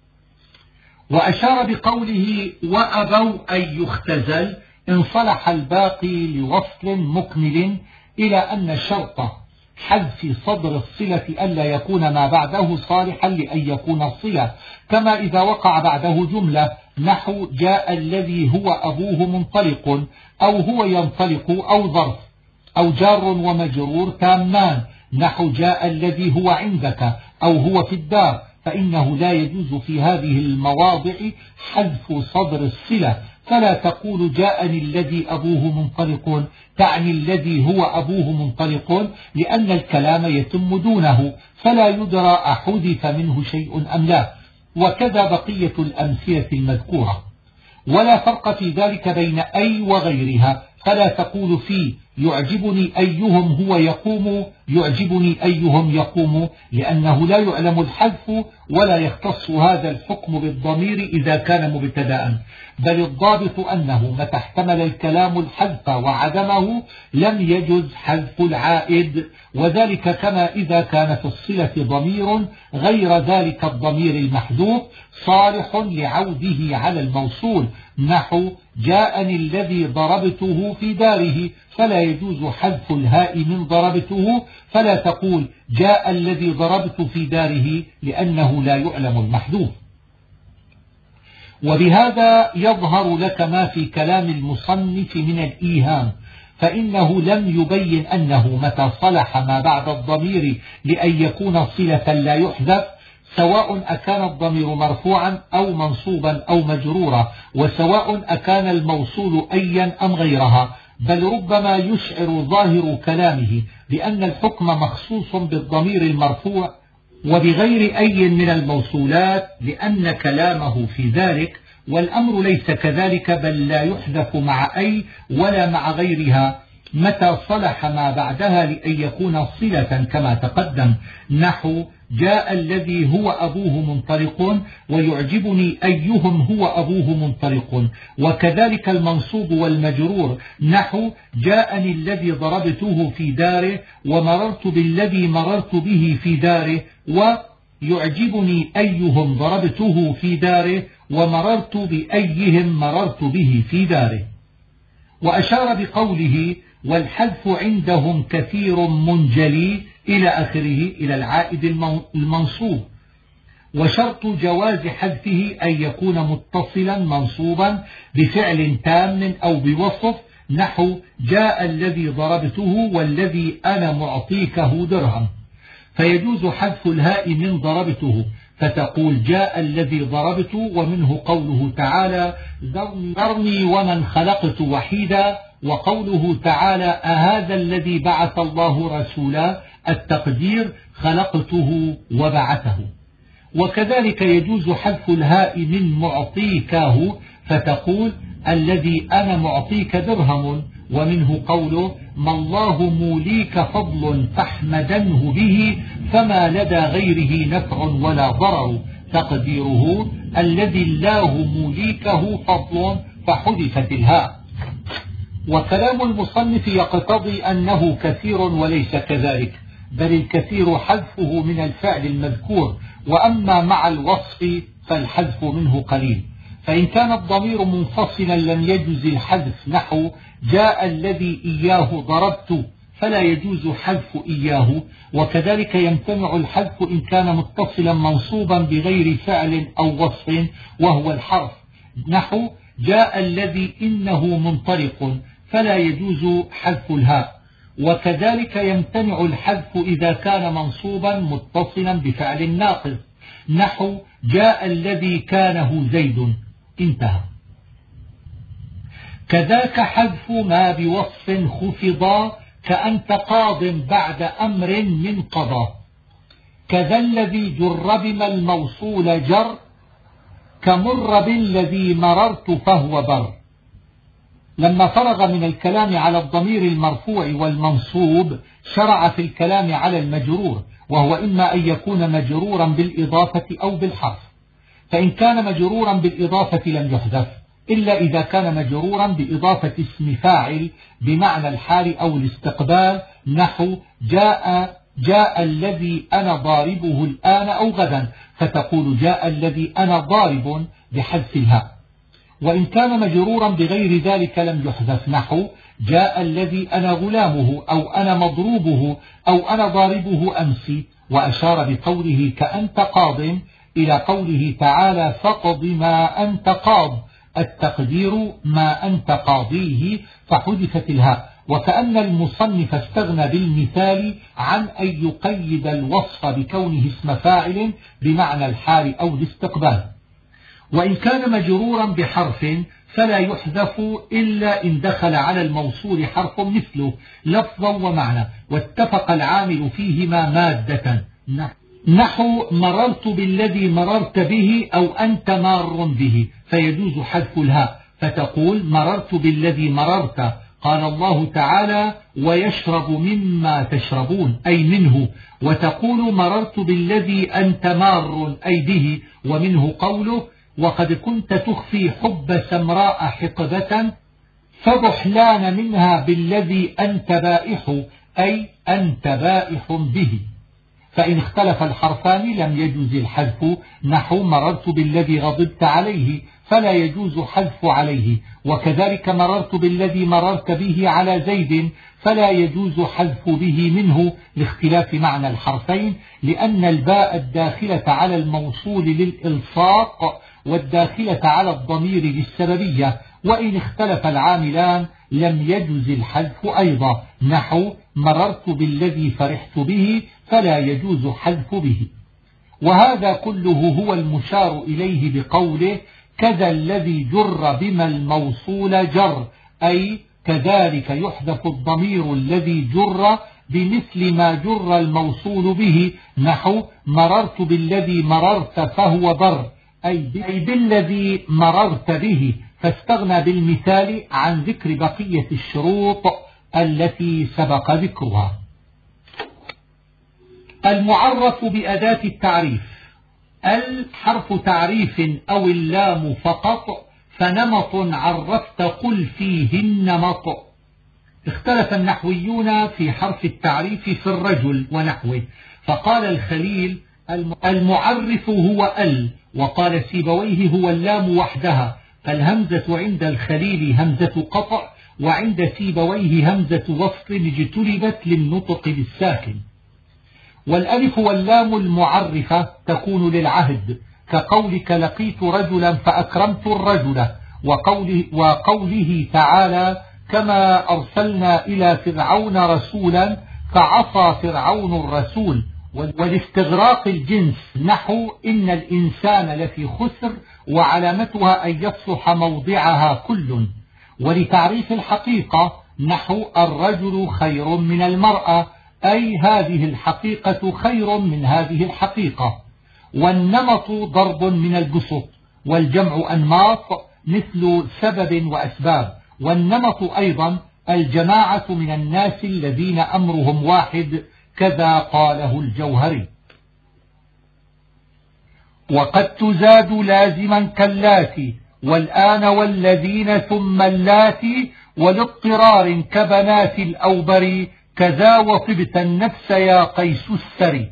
وأشار بقوله وأبوا أن يختزل إن صلح الباقي لوصل مكمل، إلى أن شرط حذف صدر الصلة ألا يكون ما بعده صالحا لأن يكون صلة، كما إذا وقع بعده جملة نحو جاء الذي هو أبوه منطلق، أو هو ينطلق، أو ظرف، أو جار ومجرور تامان نحو جاء الذي هو عندك، أو هو في الدار، فإنه لا يجوز في هذه المواضع حذف صدر الصلة. فلا تقول جاءني الذي أبوه منطلق تعني الذي هو أبوه منطلق، لأن الكلام يتم دونه، فلا يدرى أحذف منه شيء أم لا. وكذا بقية الأمثلة المذكورة. ولا فرق في ذلك بين أي وغيرها، فلا تقول في يعجبني أيهم هو يقوم يعجبني أيهم يقوم، لأنه لا يعلم الحذف ولا يختص هذا الحكم بالضمير إذا كان مبتدأ، بل الضابط أنه متى احتمل الكلام الحذف وعدمه لم يجز حذف العائد، وذلك كما إذا كان في الصلة ضمير غير ذلك الضمير المحذوف صالح لعوده على الموصول، نحو جاءني الذي ضربته في داره، فلا يجوز حذف الهاء من ضربته، فلا تقول جاء الذي ضربت في داره لأنه لا يعلم المحذوف. وبهذا يظهر لك ما في كلام المصنف من الإيهام، فإنه لم يبين أنه متى صلح ما بعد الضمير لأن يكون صلة لا يحذف، سواء أكان الضمير مرفوعا أو منصوبا أو مجرورا، وسواء أكان الموصول أيا أم غيرها، بل ربما يشعر ظاهر كلامه بأن الحكم مخصوص بالضمير المرفوع وبغير أي من الموصولات لأن كلامه في ذلك، والأمر ليس كذلك، بل لا يحذف مع أي ولا مع غيرها، متى صلح ما بعدها لأن يكون صلة كما تقدم، نحو جاء الذي هو أبوه منطلق، ويعجبني أيهم هو أبوه منطلق. وكذلك المنصوب والمجرور، نحو جاءني الذي ضربته في داره، ومررت بالذي مررت به في داره، ويعجبني أيهم ضربته في داره، ومررت بأيهم مررت به في داره. وأشار بقوله والحذف عندهم كثير منجلي إلى آخره إلى العائد المنصوب. وشرط جواز حذفه أن يكون متصلا منصوبا بفعل تام أو بوصف، نحو جاء الذي ضربته والذي أنا معطيكه درهم، فيجوز حذف الهاء من ضربته فتقول جاء الذي ضربته، ومنه قوله تعالى ذرني ومن خلقت وحيدا، وقوله تعالى أهذا الذي بعث الله رسولا، التقدير خلقته وبعثه. وكذلك يجوز حذف الهاء من معطيكه فتقول الذي أنا معطيك درهم، ومنه قوله ما الله موليك فضل فاحمدنه به فما لدى غيره نفع ولا ضرر، تقديره الذي الله موليكه فضل فحذفت الهاء. وكلام المصنف يقتضي أنه كثير وليس كذلك، بل الكثير حذفه من الفعل المذكور، وأما مع الوصف فالحذف منه قليل. فإن كان الضمير منفصلا لم يجوز الحذف، نحو جاء الذي إياه ضربت، فلا يجوز حذف إياه. وكذلك يمتنع الحذف إن كان متصلا منصوبا بغير فعل أو وصف وهو الحرف، نحو جاء الذي إنه منطلق، فلا يجوز حذف الهاء. وكذلك يمتنع الحذف إذا كان منصوبا متصلا بفعل ناقص، نحو جاء الذي كانه زيد، انتهى. كذاك حذف ما بوصف خفضا كأنت قاض بعد أمر من قضى، كذا الذي جر بما الموصول جر، كمر بالذي مررت فهو بر. لما فرغ من الكلام على الضمير المرفوع والمنصوب شرع في الكلام على المجرور، وهو إما أن يكون مجرورا بالإضافة أو بالحرف. فإن كان مجرورا بالإضافة لم يحذف إلا إذا كان مجرورا بإضافة اسم فاعل بمعنى الحال أو الاستقبال، نحو جاء جاء الذي أنا ضاربه الآن أو غدا، فتقول جاء الذي أنا ضارب بحذف الهاء. وإن كان مجرورا بغير ذلك لم يحذف، نحو جاء الذي أنا غلامه أو أنا مضروبه أو أنا ضاربه أمس. وأشار بقوله كأنت قاض إلى قوله تعالى فقض ما أنت قاض، التقدير ما أنت قاضيه، فحذفت الهاء. وكأن المصنف استغنى بالمثال عن أن يقيد الوصف بكونه اسم فاعل بمعنى الحال أو الاستقبال. وإن كان مجرورا بحرف فلا يحذف إلا إن دخل على الموصول حرف مثله لفظا ومعنى واتفق العامل فيهما مادة، نحو مررت بالذي مررت به أو أنت مار به، فيجوز حذف الهاء فتقول مررت بالذي مررت. قال الله تعالى ويشرب مما تشربون أي منه، وتقول مررت بالذي أنت مار أي به، ومنه قوله وقد كنت تخفي حب سمراء حقبة فبحلان منها بالذي أنت بائح أي أنت بائح به. فإن اختلف الحرفان لم يجوز الحذف، نحو مررت بالذي غضبت عليه فلا يجوز حذف عليه، وكذلك مررت بالذي مررت به على زيد فلا يجوز حذف به منه لاختلاف معنى الحرفين، لأن الباء الداخلة على الموصول للإلصاق والداخلة على الضمير للسببية، وإن اختلف العاملان لم يجوز الحذف أيضا، نحو مررت بالذي فرحت به فلا يجوز حذف به. وهذا كله هو المشار إليه بقوله كذا الذي جر بما الموصول جر، أي كذلك يحذف الضمير الذي جر بمثل ما جر الموصول به، نحو مررت بالذي مررت فهو بر أي بالذي مررت به، فاستغنى بالمثال عن ذكر بقية الشروط التي سبق ذكرها. المعرف بأداة التعريف: الحرف تعريف أو اللام فقط، فنمط عرفت قل فيه النمط. اختلف النحويون في حرف التعريف في الرجل ونحوه، فقال الخليل المعرف هو ال، وقال سيبويه هو اللام وحدها، فالهمزة عند الخليل همزة قطع، وعند سيبويه همزة وصل اجتلبت للنطق بالساكن. والألف واللام المعرفة تكون للعهد، كقولك لقيت رجلا فأكرمت الرجل، وقوله, وقوله تعالى كما أرسلنا إلى فرعون رسولا فعصى فرعون الرسول. والاستغراق الجنس نحو إن الإنسان لفي خسر، وعلامتها أن يصلح موضعها كل. ولتعريف الحقيقة نحو الرجل خير من المرأة، أي هذه الحقيقة خير من هذه الحقيقة. والنمط ضرب من البسط، والجمع أنماط مثل سبب وأسباب. والنمط أيضا الجماعة من الناس الذين أمرهم واحد، كذا قاله الجوهري. وقد تزاد لازما كاللاتي والآن والذين ثم اللاتي، ولاضطرار كبنات الأوبر، كذا وطبت النفس يا قيس السري.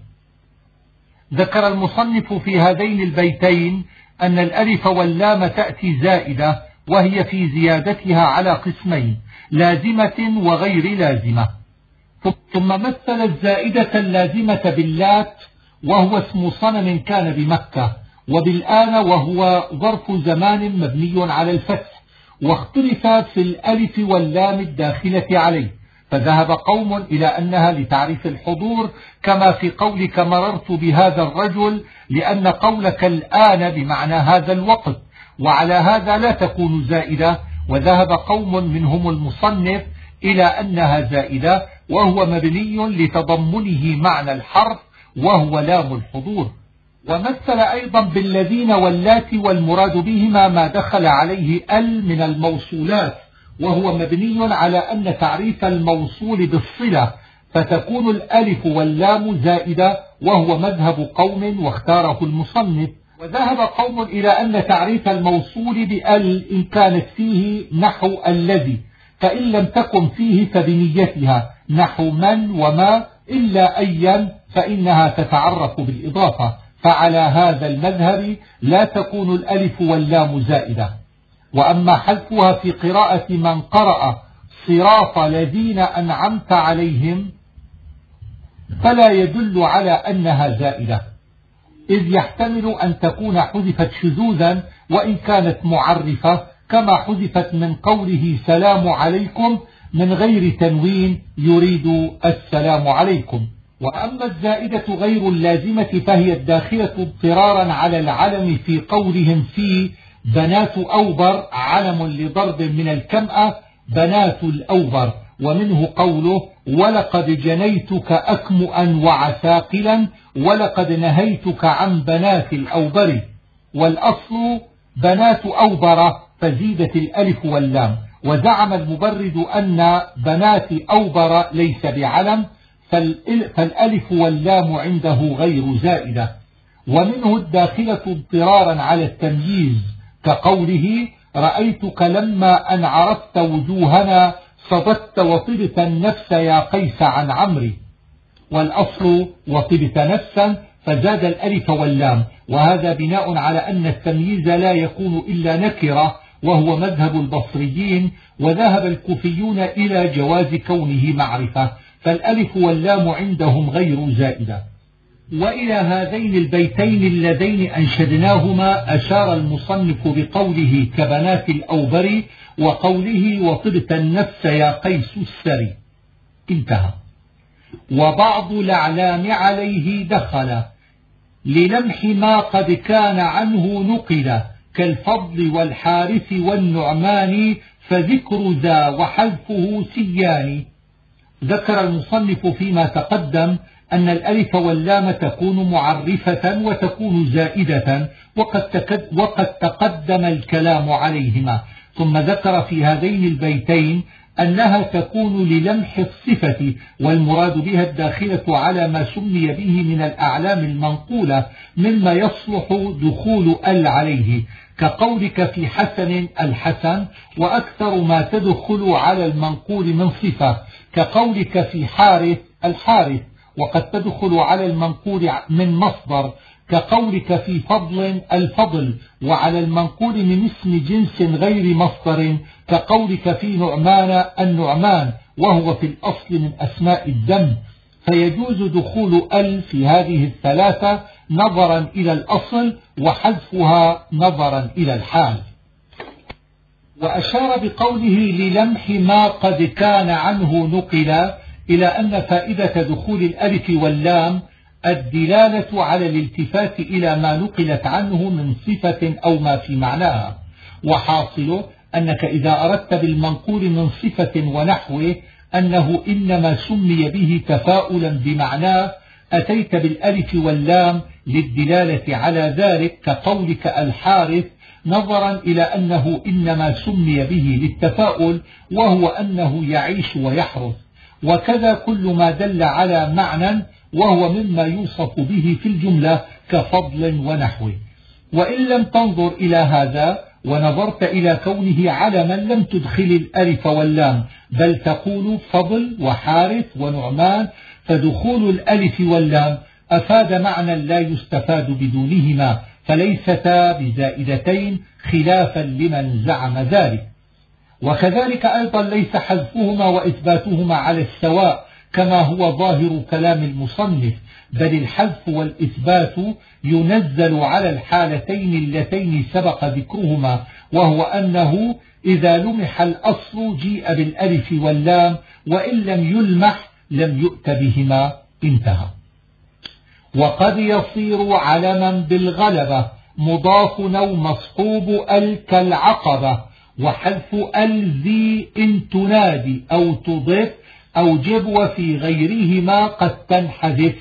ذكر المصنف في هذين البيتين أن الألف واللام تأتي زائدة، وهي في زيادتها على قسمين: لازمة وغير لازمة. ثم مثل الزائدة اللازمة باللات وهو اسم صنم كان بمكة، وبالآن وهو ظرف زمان مبني على الفتح، واختلف في الألف واللام الداخلة عليه، فذهب قوم إلى أنها لتعريف الحضور، كما في قولك مررت بهذا الرجل، لأن قولك الآن بمعنى هذا الوقت، وعلى هذا لا تكون زائدة. وذهب قوم منهم المصنف إلى أنها زائدة، وهو مبني لتضمنه معنى الحرف وهو لام الحضور. ومثل أيضا بالذين واللاتي، والمراد بهما ما دخل عليه ال من الموصولات، وهو مبني على أن تعريف الموصول بالصلة، فتكون الألف واللام زائدة، وهو مذهب قوم واختاره المصنف. وذهب قوم إلى أن تعريف الموصول بأل إن كانت فيه نحو الذي، فإن لم تكن فيه فبنيتها نحو من وما، إلا أيا فإنها تتعرف بالإضافة، فعلى هذا المذهب لا تكون الألف واللام زائدة. وأما حذفها في قراءة من قرأ صراط الذين أنعمت عليهم فلا يدل على أنها زائدة، إذ يحتمل أن تكون حذفت شذوذا وإن كانت معرفة، كما حذفت من قوله سلام عليكم من غير تنوين يريد السلام عليكم. وأما الزائدة غير اللازمة فهي الداخلة اضطرارا على العلم في قولهم في بنات أوبر علم لضرب من الكمأة بنات الأوبر، ومنه قوله ولقد جنيتك أكمؤا وعساقلا، ولقد نهيتك عن بنات الأوبر. والأصل بنات أوبر فزيدت الألف واللام. وزعم المبرد أن بنات أوبر ليس بعلم، فالألف واللام عنده غير زائدة. ومنه الداخلة اضطرارا على التمييز، كقوله رأيتك لما أن عرفت وجوهنا صددت وطبت النفس يا قيس عن عمري. والأصل وطبت نفسا فزاد الألف واللام، وهذا بناء على أن التمييز لا يكون إلا نكرة، وهو مذهب البصريين. وذهب الكوفيون إلى جواز كونه معرفة، فالألف واللام عندهم غير زائدة. وإلى هذين البيتين اللذين أنشدناهما أشار المصنف بقوله كبنات الأوبر، وقوله وطبت النفس يا قيس السري. انتهى. وبعض الأعلام عليه دخل للمح ما قد كان عنه نقل، كالفضل والحارث والنعمان، فذكر ذا وحذفه سيان. ذكر المصنف فيما تقدم أن الألف واللام تكون معرفة وتكون زائدة، وقد, وقد تقدم الكلام عليهما. ثم ذكر في هذين البيتين أنها تكون للمح الصفة، والمراد بها الداخلة على ما سمي به من الأعلام المنقولة مما يصلح دخول ال عليه، كقولك في حسن الحسن، وأكثر ما تدخل على المنقول من صفة، كقولك في حارث الحارث، وقد تدخل على المنقول من مصدر، كقولك في فضل الفضل، وعلى المنقول من اسم جنس غير مصدر، كقولك في نعمان النعمان، وهو في الأصل من أسماء الدم. فيجوز دخول ال في هذه الثلاثة نظرا إلى الأصل، وحذفها نظرا إلى الحال. وأشار بقوله للمح ما قد كان عنه نقل إلى أن فائدة دخول الألف واللام الدلالة على الالتفات إلى ما نقلت عنه من صفة أو ما في معناها، وحاصله أنك إذا أردت بالمنقول من صفة ونحوه أنه إنما سمي به تفاؤلا بمعناه، أتيت بالألف واللام للدلالة على ذلك، كقولك الحارث، نظرا إلى أنه إنما سمي به للتفاؤل، وهو أنه يعيش ويحرث. وكذا كل ما دل على معنى وهو مما يوصف به في الجملة كفضل ونحوه. وإن لم تنظر إلى هذا ونظرت إلى كونه علما لم تدخل الألف واللام، بل تقول فضل وحارث ونعمان، فدخول الألف واللام أفاد معنى لا يستفاد بدونهما، فليستا بزائدتين خلافا لمن زعم ذلك. وكذلك أيضا ليس حذفهما وإثباتهما على السواء كما هو ظاهر كلام المصنف، بل الحذف والإثبات ينزل على الحالتين اللتين سبق ذكرهما، وهو أنه إذا لمح الأصل جيء بالألف واللام، وإن لم يلمح لم يؤت بهما. انتهى. وقد يصير علما بالغلبة مضاف أو مصحوب ال كالعقبة، وحذف ال ذي إن تنادي أو تضيف أو جب، وفي غيرهما قد تنحذف.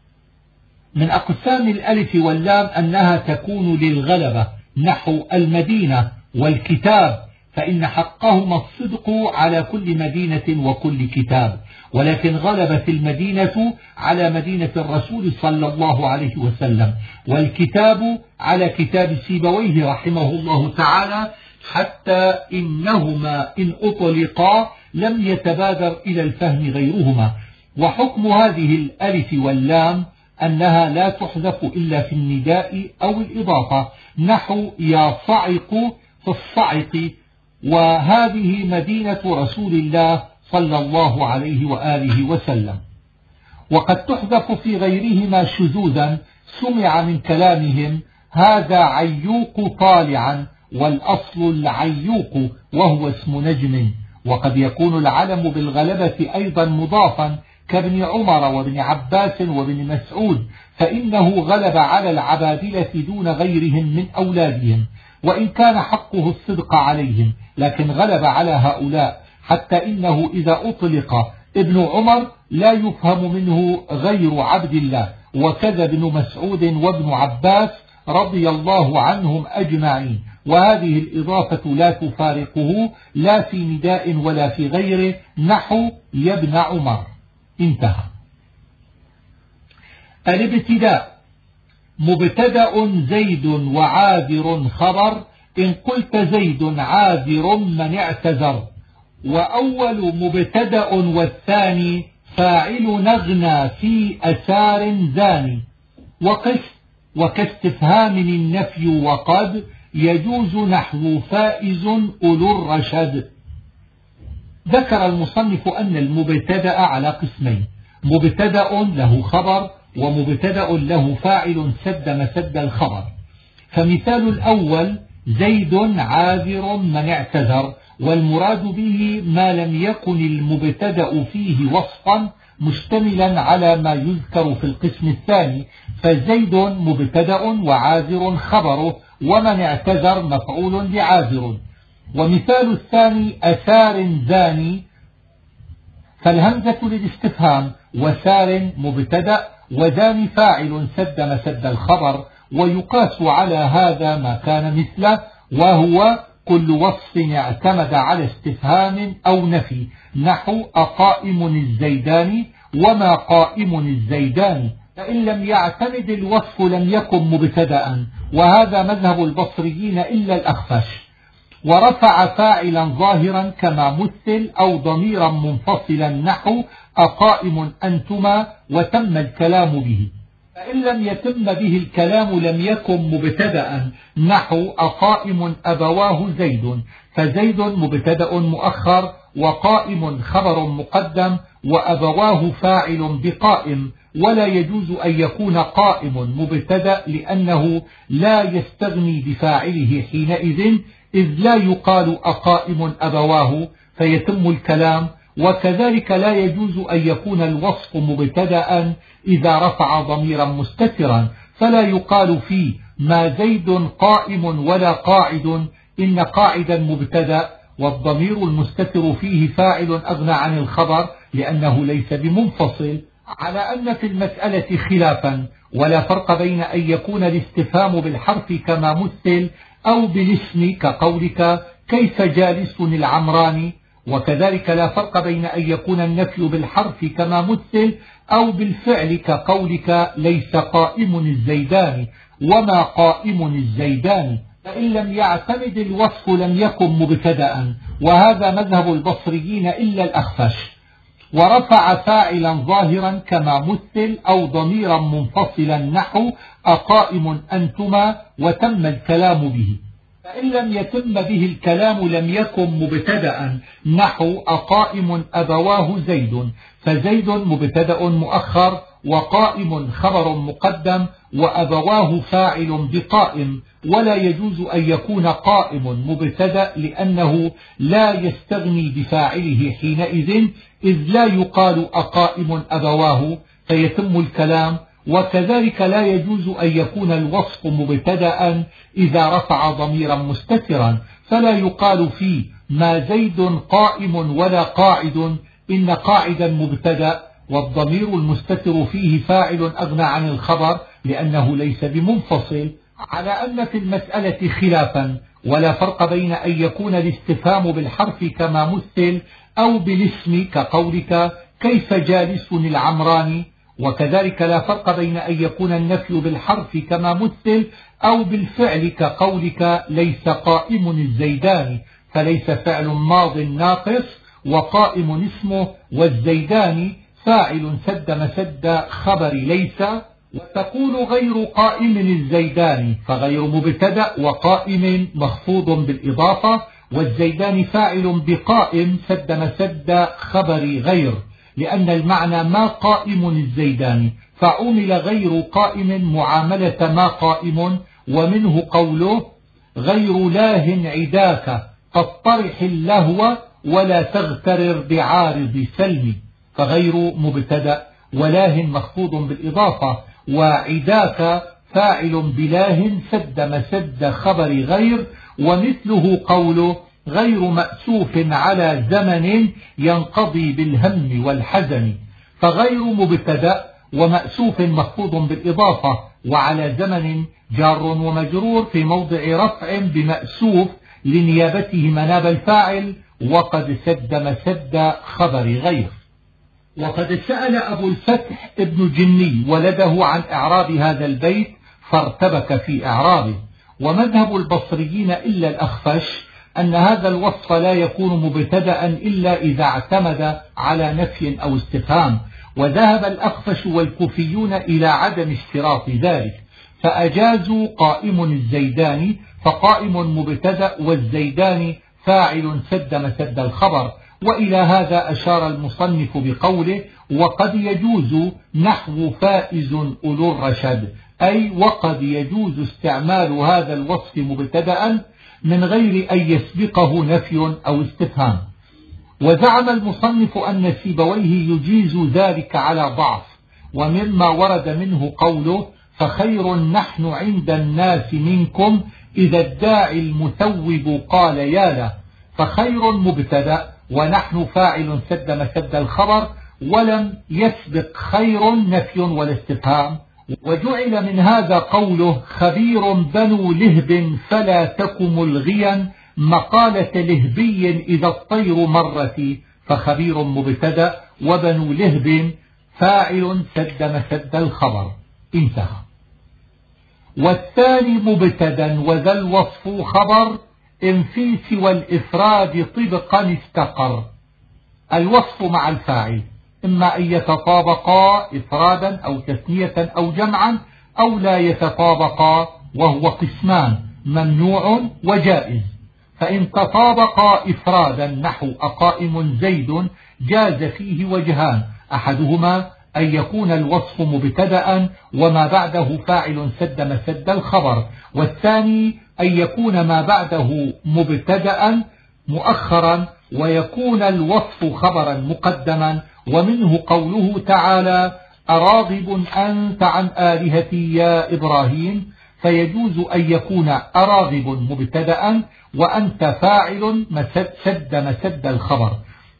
من أقسام الألف واللام أنها تكون للغلبة، نحو المدينة والكتاب، فإن حقهما الصدق على كل مدينة وكل كتاب، ولكن غلبت المدينة على مدينة الرسول صلى الله عليه وسلم، والكتاب على كتاب سيبويه رحمه الله تعالى، حتى إنهما إن أطلقا لم يتبادر إلى الفهم غيرهما. وحكم هذه الألف واللام أنها لا تحذف إلا في النداء أو الإضافة، نحو يا صعق في الصعق، وهذه مدينة رسول الله صلى الله عليه وآله وسلم. وقد تحذف في غيرهما شذوذا، سمع من كلامهم هذا عيوق طالعا، والأصل العيوق وهو اسم نجم. وقد يكون العلم بالغلبة أيضا مضافا، كابن عمر وابن عباس وابن مسعود، فإنه غلب على العبادلة دون غيرهم من أولادهم، وإن كان حقه الصدق عليهم، لكن غلب على هؤلاء، حتى إنه إذا أطلق ابن عمر لا يفهم منه غير عبد الله، وكذا ابن مسعود وابن عباس رضي الله عنهم أجمعين. وهذه الإضافة لا تفارقه لا في نداء ولا في غيره، نحو يا ابن عمر. انتهى. الابتداء مبتدأ زيد وعاذر خبر، إن قلت زيد عاذر من اعتذر، وأول مبتدأ والثاني فاعل نغنى في أسار زاني، وقس وكاستفهام النفي وقد يجوز نحو فائز أولو الرشد. ذكر المصنف أن المبتدأ على قسمين، مبتدأ له خبر ومبتدأ له فاعل سد مسد الخبر. فمثال الأول زيد عاذر من اعتذر، والمراد به ما لم يكن المبتدأ فيه وصفا مشتملا على ما يذكر في القسم الثاني، فزيد مبتدأ وعاذر خبره، ومن اعتذر مفعول لعاذر. ومثال الثاني أسار زاني، فالهمزة للاستفهام، وسار مبتدأ وزاني فاعل سد مسد الخبر، ويقاس على هذا ما كان مثله، وهو كل وصف اعتمد على استفهام أو نفي، نحو أقائم الزيدان وما قائم الزيدان. فإن لم يعتمد الوصف لم يكن مبتدأ، وهذا مذهب البصريين إلا الأخفش. ورفع فاعلا ظاهرا كما مثل أو ضميرا منفصلا نحو أقائم أنتما وتم الكلام به. فإن لم يتم به الكلام لم يكن مبتدأ، نحو أقائم أبواه زيد، فزيد مبتدأ مؤخر وقائم خبر مقدم وأبواه فاعل بقائم، ولا يجوز أن يكون قائم مبتدأ لأنه لا يستغني بفاعله حينئذ، إذ لا يقال أقائم أبواه فيتم الكلام. وكذلك لا يجوز أن يكون الوصف مبتدأ إذا رفع ضميرا مستترا، فلا يقال فيه ما زيد قائم ولا قاعد، إن قاعدا مبتدأ والضمير المستتر فيه فاعل أغنى عن الخبر لأنه ليس بمنفصل. على أن في المسألة خلافا، ولا فرق بين أن يكون الاستفهام بالحرف كما مثل أو بالاسم كقولك كيف جالس العمران، وكذلك لا فرق بين أن يكون النفي بالحرف كما مثل أو بالفعل كقولك ليس قائم الزيدان وما قائم الزيدان. فإن لم يعتمد الوصف لم يكن مبتدأ، وهذا مذهب البصريين إلا الأخفش. ورفع فاعلا ظاهرا كما مثل أو ضميرا منفصلا نحو أقائم أنتما وتم الكلام به. فإن لم يتم به الكلام لم يكن مبتدأ، نحو أقائم أبواه زيد، فزيد مبتدأ مؤخر وقائم خبر مقدم وأبواه فاعل بقائم، ولا يجوز أن يكون قائم مبتدأ لأنه لا يستغني بفاعله حينئذ، إذ لا يقال أقائم أبواه فيتم الكلام. وكذلك لا يجوز أن يكون الوصف مبتدأ إذا رفع ضميرا مستترا، فلا يقال فيه ما زيد قائم ولا قاعد، إن قاعدا مبتدأ والضمير المستتر فيه فاعل أغنى عن الخبر لأنه ليس بمنفصل. على أن في المسألة خلافا، ولا فرق بين أن يكون الاستفهام بالحرف كما مثل أو بالاسم كقولك كيف جالس العمران، وكذلك لا فرق بين أن يكون النفي بالحرف كما مثل أو بالفعل كقولك ليس قائم الزيدان، فليس فعل ماض ناقص وقائم اسمه، والزيدان فاعل سد مسد خبر ليس. وتقول غير قائم الزيدان، فغير مبتدأ وقائم مخفوض بالإضافة، والزيدان فاعل بقائم سد مسد خبر غير، لأن المعنى ما قائم الزيدان، فعمل غير قائم معاملة ما قائم. ومنه قوله غير لاه عداك فاطرح اللهو ولا تغترر بعارض سلم، فغير مبتدأ ولاه مخفوض بالإضافة، وعداك فاعل بلاه سد مسد خبر غير. ومثله قوله غير مأسوف على زمن ينقضي بالهم والحزن، فغير مبتدأ ومأسوف مخفوض بالإضافة، وعلى زمن جار ومجرور في موضع رفع بمأسوف لنيابته مناب الفاعل، وقد سد مسد خبر غير. وقد سأل أبو الفتح ابن جني ولده عن إعراب هذا البيت فارتبك في إعرابه. ومذهب البصريين إلا الأخفش أن هذا الوصف لا يكون مبتدأ إلا إذا اعتمد على نفي أو استفهام، وذهب الأخفش والكوفيون إلى عدم اشتراط ذلك، فأجازوا قائم الزيدان، فقائم مبتدأ والزيدان فاعل سد مسد الخبر. وإلى هذا أشار المصنف بقوله وقد يجوز نحو فائز أولو الرشد، أي وقد يجوز استعمال هذا الوصف مبتدأ من غير أن يسبقه نفي أو استفهام. وزعم المصنف أن سيبويه يجيز ذلك على ضعف، ومما ورد منه قوله فخير نحن عند الناس منكم إذا الداعي المثوب قال يا له، فخير مبتدأ ونحن فاعل سد مسد الخبر، ولم يسبق خير نفي ولا استفهام. وجعل من هذا قوله خبير بنو لهب فلا تك ملغيا مقالة لهبي إذا الطير مرت فخبير مبتدأ وبنو لهب فاعل سد مسد الخبر. انتهى. والثاني مبتدا وذا الوصف خبر إن في سوى الإفراد طبقا استقر. الوصف مع الفاعل إما أن يتطابقا إفرادا أو تثنية أو جمعا أو لا يتطابقا، وهو قسمان ممنوع وجائز. فإن تطابقا إفرادا نحو أقائم زيد جاز فيه وجهان، أحدهما أن يكون الوصف مبتدأ وما بعده فاعل سد مسد الخبر، والثاني أن يكون ما بعده مبتدأ مؤخرا ويكون الوصف خبرا مقدما. ومنه قوله تعالى أراغب أنت عن آلهتي يا إبراهيم، فيجوز أن يكون أراغب مبتدأ وأنت فاعل مسد سد مسد الخبر،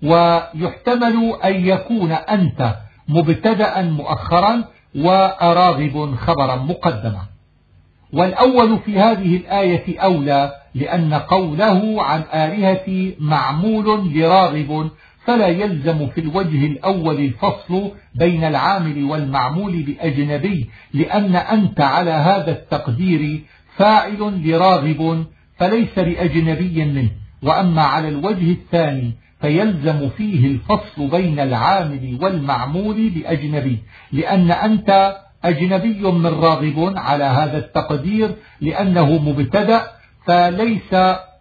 ويحتمل أن يكون أنت مبتدأ مؤخرا وأراغب خبرا مقدما. والأول في هذه الآية أولى، لأن قوله عن آلهتي معمول لراغب، فلا يلزم في الوجه الأول الفصل بين العامل والمعمول بأجنبي، لأن أنت على هذا التقدير فاعل لراغب فليس بأجنبي منه. وأما على الوجه الثاني فيلزم فيه الفصل بين العامل والمعمول بأجنبي، لأن أنت أجنبي من راغب على هذا التقدير لأنه مبتدأ، فليس,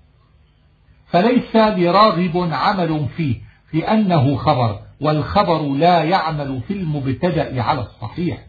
فليس لراغب عمل فيه لأنه خبر، والخبر لا يعمل في المبتدأ على الصحيح.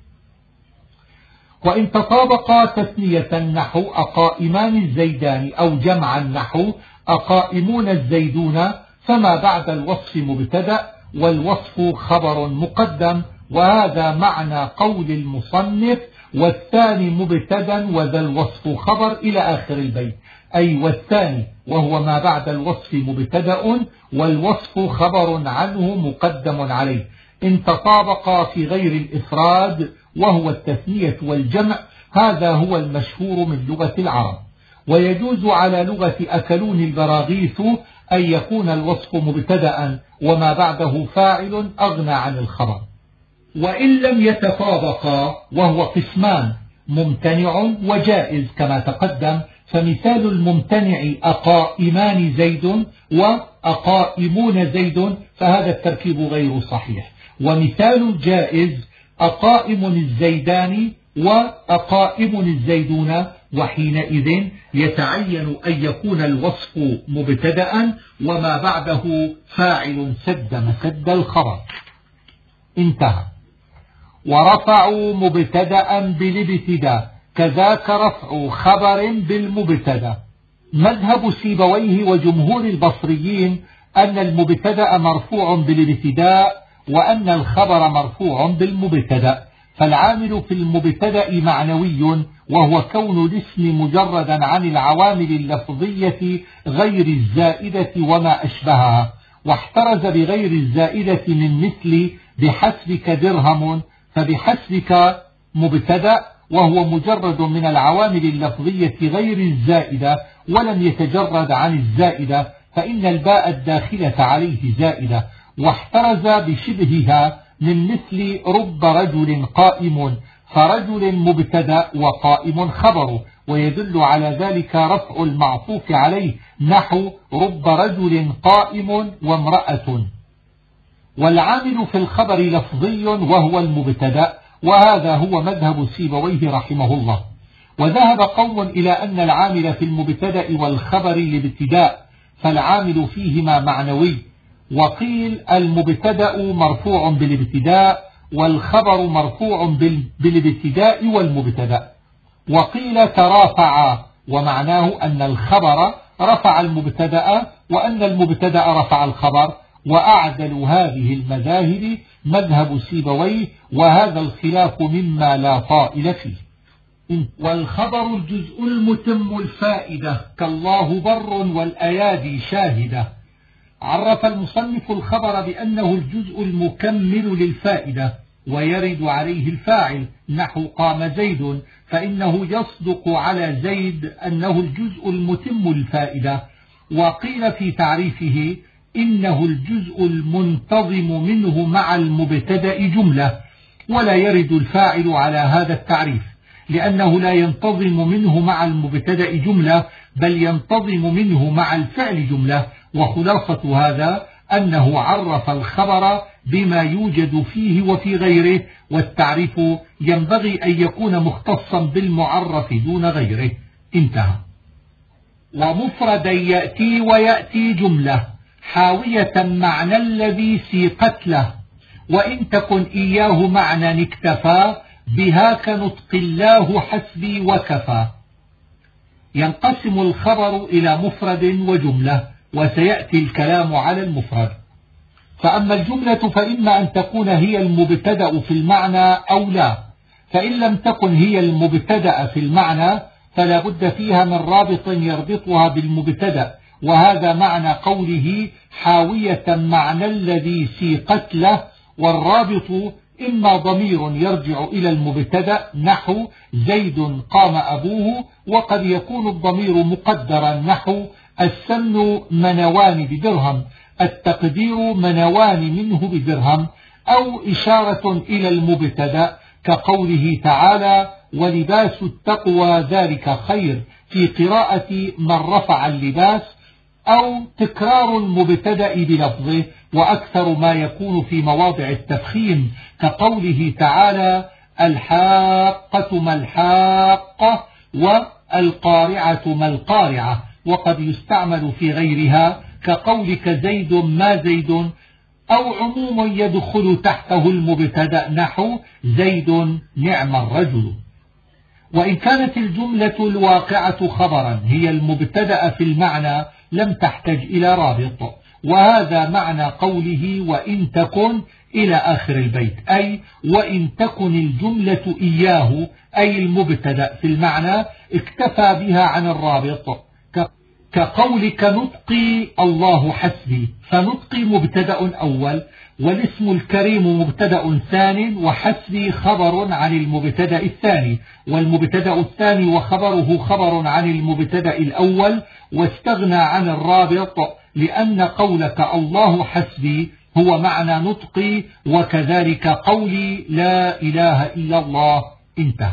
وإن تطابقا تثنية نحو أقائمان الزيدان أو جمعا نحو أقائمون الزيدون، فما بعد الوصف مبتدأ والوصف خبر مقدم، وهذا معنى قول المصنف والثاني مبتدا وذا الوصف خبر إلى آخر البيت، أي والثاني وهو ما بعد الوصف مبتدا والوصف خبر عنه مقدم عليه، إن تطابقا في غير الإفراد وهو التثنية والجمع. هذا هو المشهور من لغة العرب. ويجوز على لغة أكلون البراغيث أن يكون الوصف مبتدا وما بعده فاعل أغنى عن الخبر. وإن لم يتطابقا وهو قسمان ممتنع وجائز كما تقدم، فمثال الممتنع أقائمان زيد وأقائمون زيد، فهذا التركيب غير صحيح. ومثال الجائز أقائم الزيدان وأقائم الزيدون، وحينئذ يتعين أن يكون الوصف مبتدأ وما بعده فاعل سد مسد الخبر. انتهى. ورفعوا مبتدأ بالابتداء، كذاك رفع خبر بالمبتدأ. مذهب سيبويه وجمهور البصريين أن المبتدأ مرفوع بالابتداء وأن الخبر مرفوع بالمبتدأ، فالعامل في المبتدأ معنوي، وهو كون الاسم مجردا عن العوامل اللفظية غير الزائدة وما أشبهها. واحترز بغير الزائدة من مثل بحسبك درهم، فبحسبك مبتدأ وهو مجرد من العوامل اللفظية غير الزائدة ولم يتجرد عن الزائدة، فإن الباء الداخلة عليه زائدة. واحترز بشبهها من مثل رب رجل قائم، فرجل مبتدأ وقائم خبر، ويدل على ذلك رفع المعطوف عليه نحو رب رجل قائم وامرأة. والعامل في الخبر لفظي وهو المبتدأ، وهذا هو مذهب سيبويه رحمه الله. وذهب قوم إلى أن العامل في المبتدأ والخبر الابتداء، فالعامل فيهما معنوي. وقيل المبتدأ مرفوع بالابتداء والخبر مرفوع بالابتداء والمبتدأ. وقيل ترافعا، ومعناه أن الخبر رفع المبتدأ وأن المبتدأ رفع الخبر. وأعدل هذه المذاهب مذهب سيبويه، وهذا الخلاف مما لا طائل فيه. والخبر الجزء المتم الفائدة كالله بر والأيادي شاهدة. عرف المصنف الخبر بأنه الجزء المكمل للفائدة، ويرد عليه الفاعل نحو قام زيد، فإنه يصدق على زيد أنه الجزء المتم للفائدة. وقيل في تعريفه إنه الجزء المنتظم منه مع المبتدأ جملة، ولا يرد الفاعل على هذا التعريف، لأنه لا ينتظم منه مع المبتدأ جملة، بل ينتظم منه مع الفعل جملة. وخلاصة هذا أنه عرف الخبر بما يوجد فيه وفي غيره، والتعريف ينبغي أن يكون مختصا بالمعرف دون غيره. انتهى. ومفردا يأتي ويأتي جملة حاوية معنى الذي سيقت له، وإن تكن إياه معنى اكتفى بها كنطق الله حسبي وكفى. ينقسم الخبر إلى مفرد وجملة، وسيأتي الكلام على المفرد. فأما الجملة فإما أن تكون هي المبتدأ في المعنى أو لا، فإن لم تكن هي المبتدأ في المعنى فلا بد فيها من رابط يربطها بالمبتدأ، وهذا معنى قوله حاوية معنى الذي سيقت له. والرابط إما ضمير يرجع إلى المبتدأ نحو زيد قام أبوه، وقد يكون الضمير مقدرا نحو السمن منوان بدرهم، التقدير منوان منه بدرهم، أو إشارة إلى المبتدأ كقوله تعالى ولباس التقوى ذلك خير في قراءة من رفع اللباس، أو تكرار المبتدأ بلفظه، وأكثر ما يكون في مواضع التفخيم كقوله تعالى الحاقة ما الحاقة والقارعة ما القارعة، وقد يستعمل في غيرها كقولك زيد ما زيد، أو عموم يدخل تحته المبتدأ نحو زيد نعم الرجل. وإن كانت الجملة الواقعة خبرا هي المبتدأ في المعنى لم تحتج إلى رابط، وهذا معنى قوله وإن تكن إلى آخر البيت، أي وإن تكن الجملة إياه أي المبتدأ في المعنى اكتفى بها عن الرابط، كقولك نطقي الله حسبي، فنطقي مبتدأ أول، والاسم الكريم مبتدأ ثاني، وحسبي خبر عن المبتدأ الثاني، والمبتدأ الثاني وخبره خبر عن المبتدأ الأول، واستغنى عن الرابط لأن قولك الله حسبي هو معنى نطقي، وكذلك قولي لا إله إلا الله. انتهى.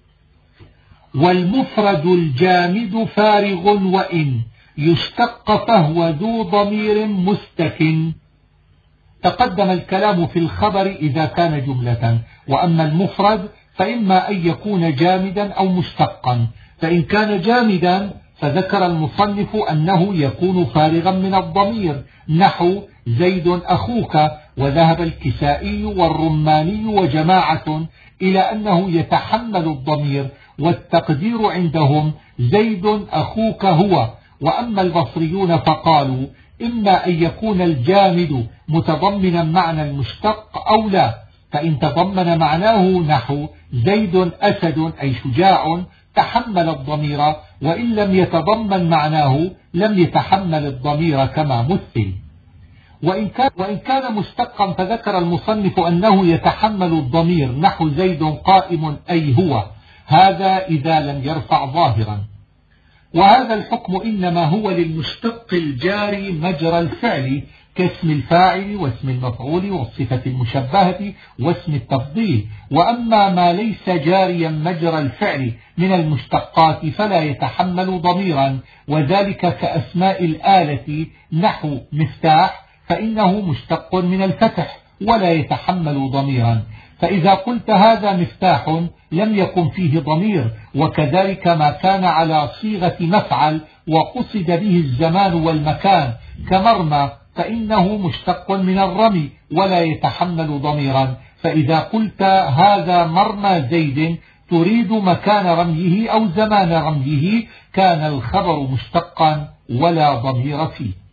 والمفرد الجامد فارغ وإن يشتق فهو ذو ضمير مستكن. تقدم الكلام في الخبر إذا كان جملة، وأما المفرد فإما أن يكون جامدا أو مشتقا. فإن كان جامدا فذكر المصنف أنه يكون فارغا من الضمير نحو زيد أخوك، وذهب الكسائي والرماني وجماعة إلى أنه يتحمل الضمير، والتقدير عندهم زيد أخوك هو. وأما البصريون فقالوا إما أن يكون الجامد متضمنا معنى المشتق أو لا، فإن تضمن معناه نحو زيد أسد أي شجاع تحمل الضمير، وإن لم يتضمن معناه لم يتحمل الضمير كما مثل. وإن كان, وإن كان مشتقا فذكر المصنف أنه يتحمل الضمير نحو زيد قائم أي هو، هذا إذا لم يرفع ظاهرا. وهذا الحكم إنما هو للمشتق الجاري مجرى الفعل كاسم الفاعل واسم المفعول والصفة المشبهة واسم التفضيل. وأما ما ليس جاريا مجرى الفعل من المشتقات فلا يتحمل ضميرا، وذلك كأسماء الآلة نحو مفتاح فإنه مشتق من الفتح ولا يتحمل ضميرا، فإذا قلت هذا مفتاح لم يكن فيه ضمير. وكذلك ما كان على صيغة مفعل وقصد به الزمان والمكان كمرمى فإنه مشتق من الرمي ولا يتحمل ضميرا، فإذا قلت هذا مرمى زيد تريد مكان رميه أو زمان رميه كان الخبر مشتقا ولا ضمير فيه.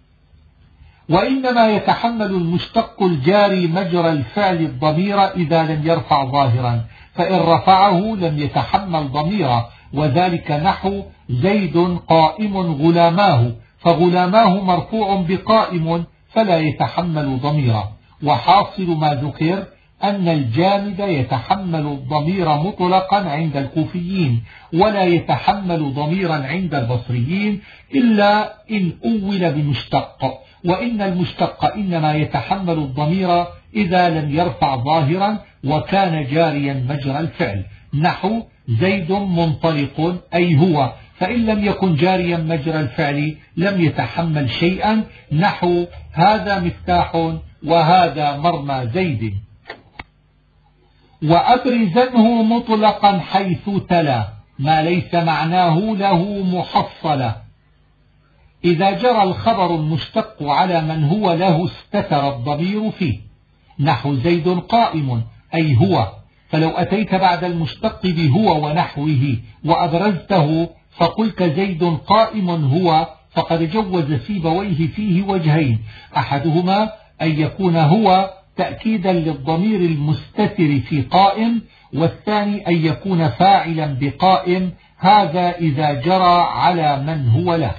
وإنما يتحمل المشتق الجاري مجرى الفعل الضمير إذا لم يرفع ظاهرا، فإن رفعه لم يتحمل ضميرا، وذلك نحو زيد قائم غلاماه، فغلاماه مرفوع بقائم فلا يتحمل ضميرا. وحاصل ما ذكر أن الجامد يتحمل الضمير مطلقا عند الكوفيين ولا يتحمل ضميرا عند البصريين إلا إن أول بمشتق، وإن المشتق إنما يتحمل الضمير إذا لم يرفع ظاهرا وكان جاريا مجرى الفعل، نحو زيد منطلق أي هو، فإن لم يكن جاريا مجرى الفعل لم يتحمل شيئا، نحو هذا مفتاح وهذا مرمى زيد. وأبرزنه مطلقا حيث تلا ما ليس معناه له محصلا، إذا جرى الخبر المشتق على من هو له استتر الضمير فيه، نحو زيد قائم أي هو، فلو أتيت بعد المشتق بهو ونحوه وأبرزته فقلت زيد قائم هو، فقد جوز سيبويه فيه وجهين، أحدهما أن يكون هو تأكيدا للضمير المستتر في قائم، والثاني أن يكون فاعلا بقائم، هذا إذا جرى على من هو له.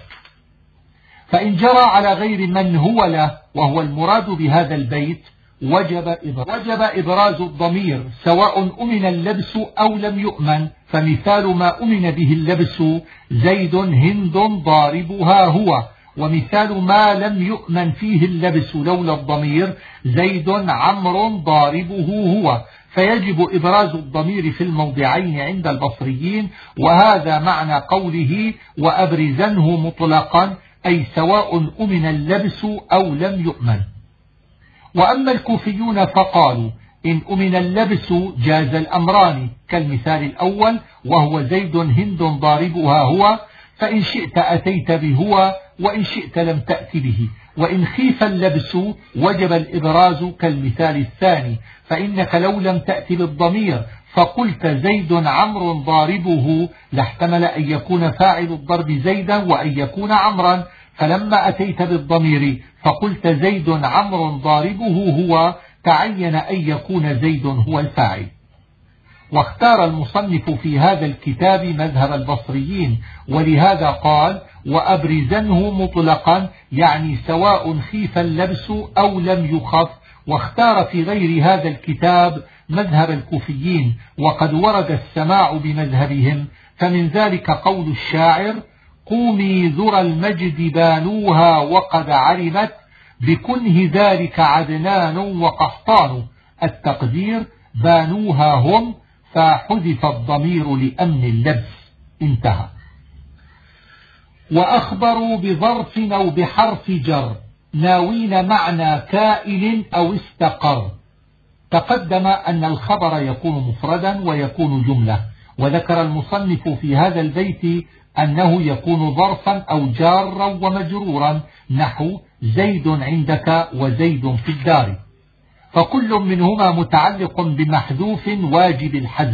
فإن جرى على غير من هو له وهو المراد بهذا البيت وجب وجب إبراز الضمير سواء أمن اللبس أو لم يؤمن، فمثال ما أمن به اللبس زيد هند ضاربها هو، ومثال ما لم يؤمن فيه اللبس لولا الضمير زيد عمرو ضاربه هو، فيجب إبراز الضمير في الموضعين عند البصريين، وهذا معنى قوله وأبرزنه مطلقا أي سواء أمن اللبس أو لم يؤمن. وأما الكوفيون فقالوا إن أمن اللبس جاز الأمران كالمثال الأول وهو زيد هند ضاربها هو، فإن شئت أتيت بهو وإن شئت لم تأت به، وإن خيف اللبس وجب الإبراز كالمثال الثاني، فإنك لو لم تأت بالضمير فقلت زيد عمرو ضاربه لاحتمل أن يكون فاعل الضرب زيدا وأن يكون عمرا، فلما أتيت بالضمير فقلت زيد عمرو ضاربه هو تعين أن يكون زيد هو الفاعل. واختار المصنف في هذا الكتاب مذهب البصريين، ولهذا قال وأبرزنه مطلقا يعني سواء خيف اللبس أو لم يخف، واختار في غير هذا الكتاب مذهب الكوفيين، وقد ورد السماع بمذهبهم، فمن ذلك قول الشاعر قومي ذرى المجد بانوها وقد علمت بكنه ذلك عدنان وقحطان، التقدير بانوها هم، فحذف الضمير لأمن اللبس، انتهى. وأخبروا بظرف أو بحرف جر ناوين معنى كائن أو استقر. تقدم أن الخبر يكون مفردا ويكون جملة، وذكر المصنف في هذا البيت أنه يكون ظرفا أو جارا ومجرورا، نحو زيد عندك وزيد في الدار، فكل منهما متعلق بمحذوف واجب الحذف،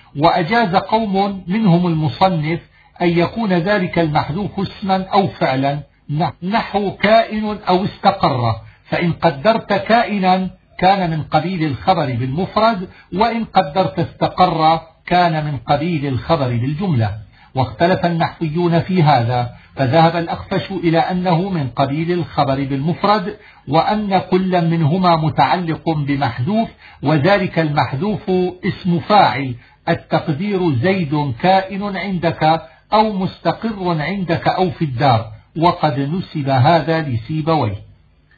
وأجاز قوم منهم المصنف أن يكون ذلك المحذوف اسما أو فعلا، نحو كائن أو استقر، فإن قدرت كائنا كان من قبيل الخبر بالمفرد، وإن قدرت استقر كان من قبيل الخبر بالجملة. واختلف النحويون في هذا، فذهب الأخفش إلى أنه من قبيل الخبر بالمفرد، وأن كل منهما متعلق بمحذوف، وذلك المحذوف اسم فاعل، التقدير زيد كائن عندك أو مستقر عندك أو في الدار، وقد نسب هذا لسيبويه.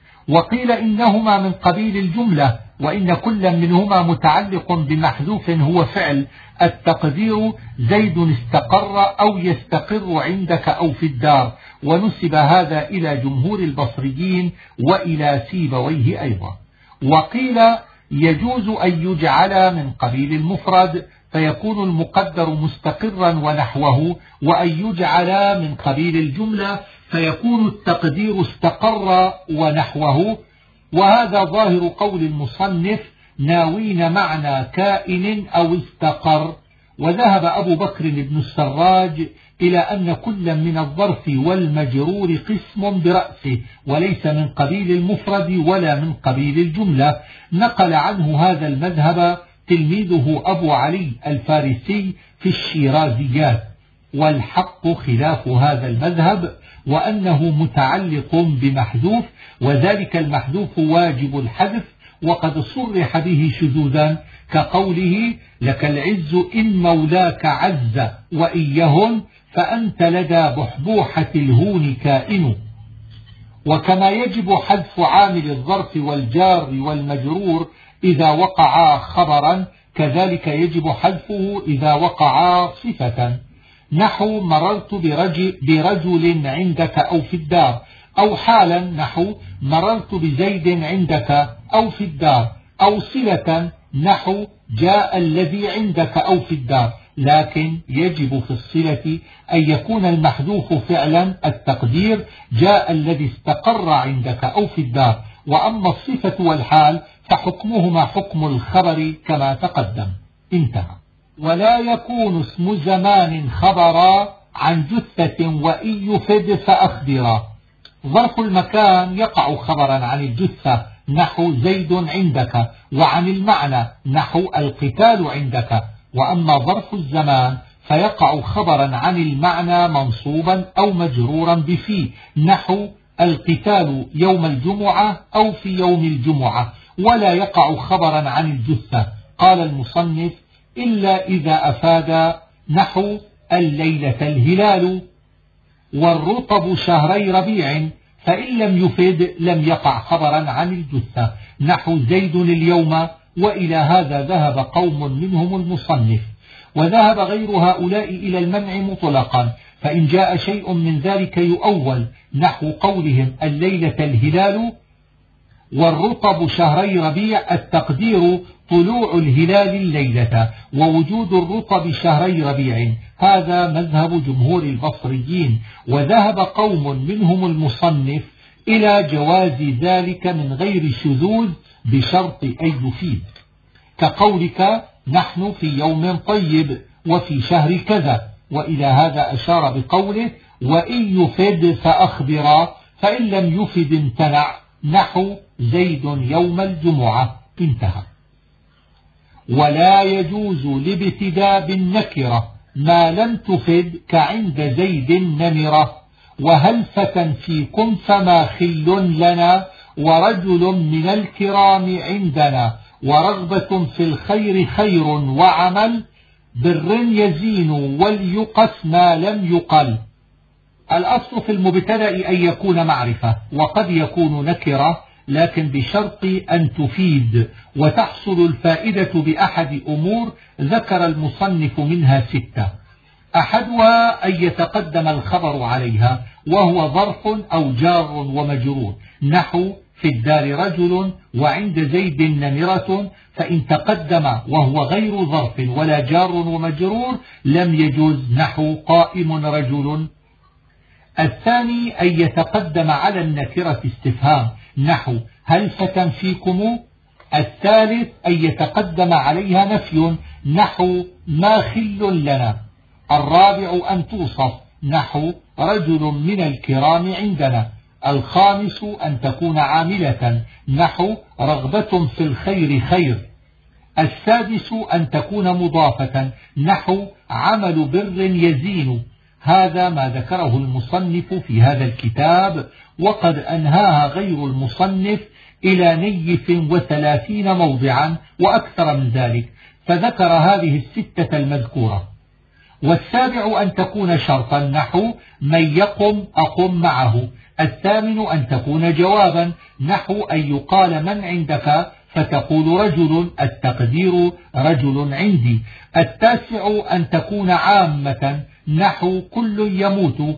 وقيل إنهما من قبيل الجملة، وإن كل منهما متعلق بمحذوف هو فعل، التقدير زيد استقر أو يستقر عندك أو في الدار، ونسب هذا إلى جمهور البصريين وإلى سيبويه أيضا. وقيل يجوز أن يجعل من قبيل المفرد فيكون المقدر مستقرا ونحوه، وأن يجعل من قبيل الجملة فيكون التقدير استقر ونحوه، وهذا ظاهر قول المصنف ناوين معنى كائن أو استقر. وذهب أبو بكر بن السراج إلى أن كل من الظرف والمجرور قسم برأسه، وليس من قبيل المفرد ولا من قبيل الجملة. نقل عنه هذا المذهب تلميذه أبو علي الفارسي في الشيرازيات، والحق خلاف هذا المذهب، وأنه متعلق بمحذوف، وذلك المحذوف واجب الحذف، وقد صرح به شذوذا كقوله لك العز إن مولاك عز وإيهن فأنت لدى بحبوحة الهون كائن. وكما يجب حذف عامل الظرف والجار والمجرور إذا وقعا خبرا كذلك يجب حذفه إذا وقعا صفة، نحو مررت برجل, برجل عندك أو في الدار، أو حالا نحو مررت بزيد عندك أو في الدار، أو صلة نحو جاء الذي عندك أو في الدار. لكن يجب في الصلة أن يكون المحذوف فعلا التقدير جاء الذي استقر عندك أو في الدار، وأما الصفة والحال فحكمهما حكم الخبر كما تقدم. انتهى. ولا يكون اسم زمان خبرا عن جثة وإن يفد فأخبرا. ظرف المكان يقع خبرا عن الجثة نحو زيد عندك، وعن المعنى نحو القتال عندك. وأما ظرف الزمان فيقع خبرا عن المعنى منصوبا أو مجرورا بفي نحو القتال يوم الجمعة أو في يوم الجمعة، ولا يقع خبرا عن الجثة. قال المصنف إلا إذا أفاد نحو الليلة الهلال والرطب شهري ربيع، فإن لم يفد لم يقع خبرا عن الجثة نحو زيد اليوم. وإلى هذا ذهب قوم منهم المصنف، وذهب غير هؤلاء إلى المنع مطلقا، فإن جاء شيء من ذلك يؤول نحو قولهم الليلة الهلال والرطب شهري ربيع، التقدير طلوع الهلال الليلة ووجود الرطب شهري ربيع. هذا مذهب جمهور البصريين، وذهب قوم منهم المصنف إلى جواز ذلك من غير شذوذ بشرط أن يفيد، كقولك نحن في يوم طيب وفي شهر كذا. وإلى هذا أشار بقوله وإن يفد فأخبرا، فإن لم يفد امتنع نحو زيد يوم الجمعة. انتهى. ولا يجوز الابتداء بالنكرة ما لم تفد كعند زيد نمرة، وهلفة فيكم فما خل لنا، ورجل من الكرام عندنا، ورغبة في الخير خير وعمل، بر يزين وليقس ما لم يقل. الأصل في المبتدأ أن يكون معرفة، وقد يكون نكرة لكن بشرط أن تفيد، وتحصل الفائدة بأحد أمور ذكر المصنف منها ستة. أحدها أن يتقدم الخبر عليها وهو ظرف أو جار ومجرور، نحو في الدار رجل وعند زيد نمرة، فإن تقدم وهو غير ظرف ولا جار ومجرور لم يجوز نحو قائم رجل. الثاني أن يتقدم على النكرة استفهام نحو هل فتى فيكم. الثالث أن يتقدم عليها نفي نحو ما خل لنا. الرابع أن توصف نحو رجل من الكرام عندنا. الخامس أن تكون عاملة نحو رغبة في الخير خير. السادس أن تكون مضافة نحو عمل بر يزين. هذا ما ذكره المصنف في هذا الكتاب، وقد أنهاها غير المصنف إلى نيف وثلاثين موضعا وأكثر من ذلك، فذكر هذه الستة المذكورة. والسابع أن تكون شرطا نحو من يقم أقم معه. الثامن أن تكون جوابا نحو أن يقال من عندك فتقول رجل، التقدير رجل عندي. التاسع أن تكون عامة نحو كل يموت.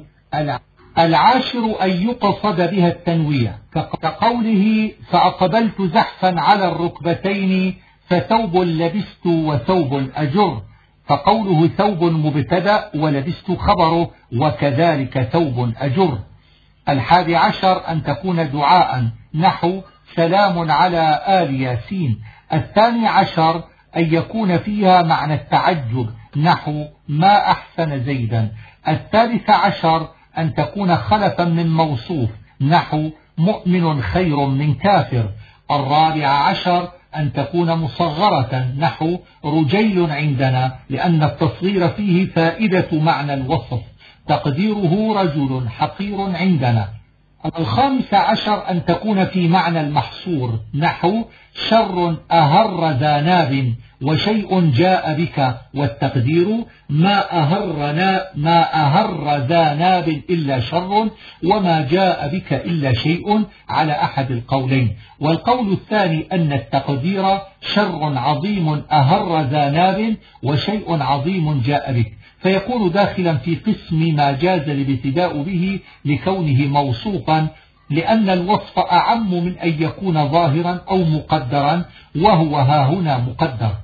العاشر أن يقصد بها التنويع كقوله فأقبلت زحفا على الركبتين فثوب لبست وثوب أجر، فقوله ثوب مبتدأ ولبست خبره وكذلك ثوب أجر. الحادي عشر أن تكون دعاء نحو سلام على آل ياسين. الثاني عشر أن يكون فيها معنى التعجب نحو ما أحسن زيدا. الثالث عشر أن تكون خلفا من موصوف نحو مؤمن خير من كافر. الرابع عشر أن تكون مصغرة نحو رجيل عندنا، لأن التصغير فيه فائدة معنى الوصف، تقديره رجل حقير عندنا. الخامس عشر أن تكون في معنى المحصور، نحو شر أهر ذا ناب وشيء جاء بك، والتقدير ما أهرنا ما أهر ذا ناب إلا شر وما جاء بك إلا شيء، على أحد القولين. والقول الثاني أن التقدير شر عظيم أهر ذا ناب وشيء عظيم جاء بك، فيكون داخلا في قسم ما جاز الابتداء به لكونه موصوفا، لأن الوصف أعم من أن يكون ظاهرا أو مقدرا، وهو ها هنا مقدر.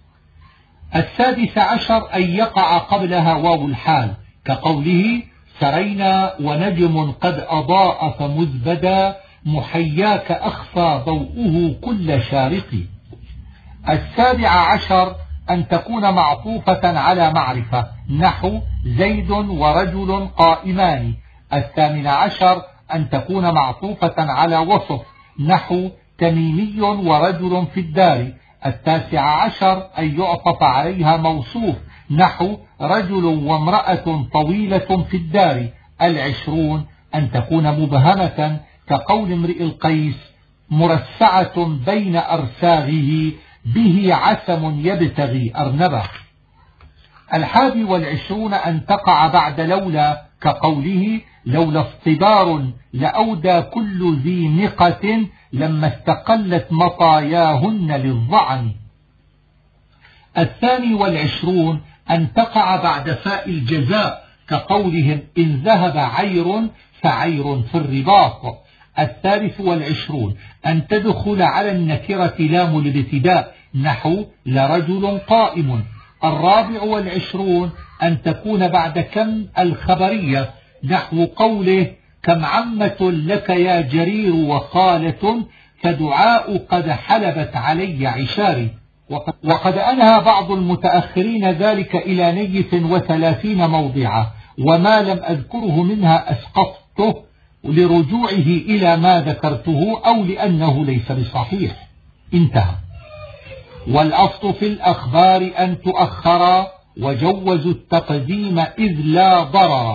السادس عشر أن يقع قبلها واو الحال، كقوله سرينا ونجم قد أضاء فمزبدا محياك أخفى ضوءه كل شارق. السابع عشر أن تكون معطوفة على معرفة، نحو زيد ورجل قائمان. الثامن عشر أن تكون معطوفة على وصف، نحو تميمي ورجل في الدار. التاسع عشر أن يعطف عليها موصوف، نحو رجل وامرأة طويلة في الدار. العشرون أن تكون مبهمة، كقول امرئ القيس مرسعة بين أرساغه به عسم يبتغي أرنبه. الحادي والعشرون أن تقع بعد لولا، كقوله لولا اصطبار لأودى كل ذي نقة لما استقلت مطاياهن للظعن. الثاني والعشرون أن تقع بعد فاء الجزاء، كقولهم إن ذهب عير فعير في الرباط. الثالث والعشرون أن تدخل على النكرة لام الابتداء، نحو لرجل قائم. الرابع والعشرون أن تكون بعد كم الخبرية، نحو قوله كم عمة لك يا جرير وخالة فدعاء قد حلبت علي عشاري. وقد أنهى بعض المتأخرين ذلك إلى نيف وثلاثين موضعا، وما لم أذكره منها أسقطته لرجوعه إلى ما ذكرته أو لأنه ليس بصحيح. انتهى. والأصل في الأخبار أن تؤخر وجوزوا التقديم إذ لا ضرر.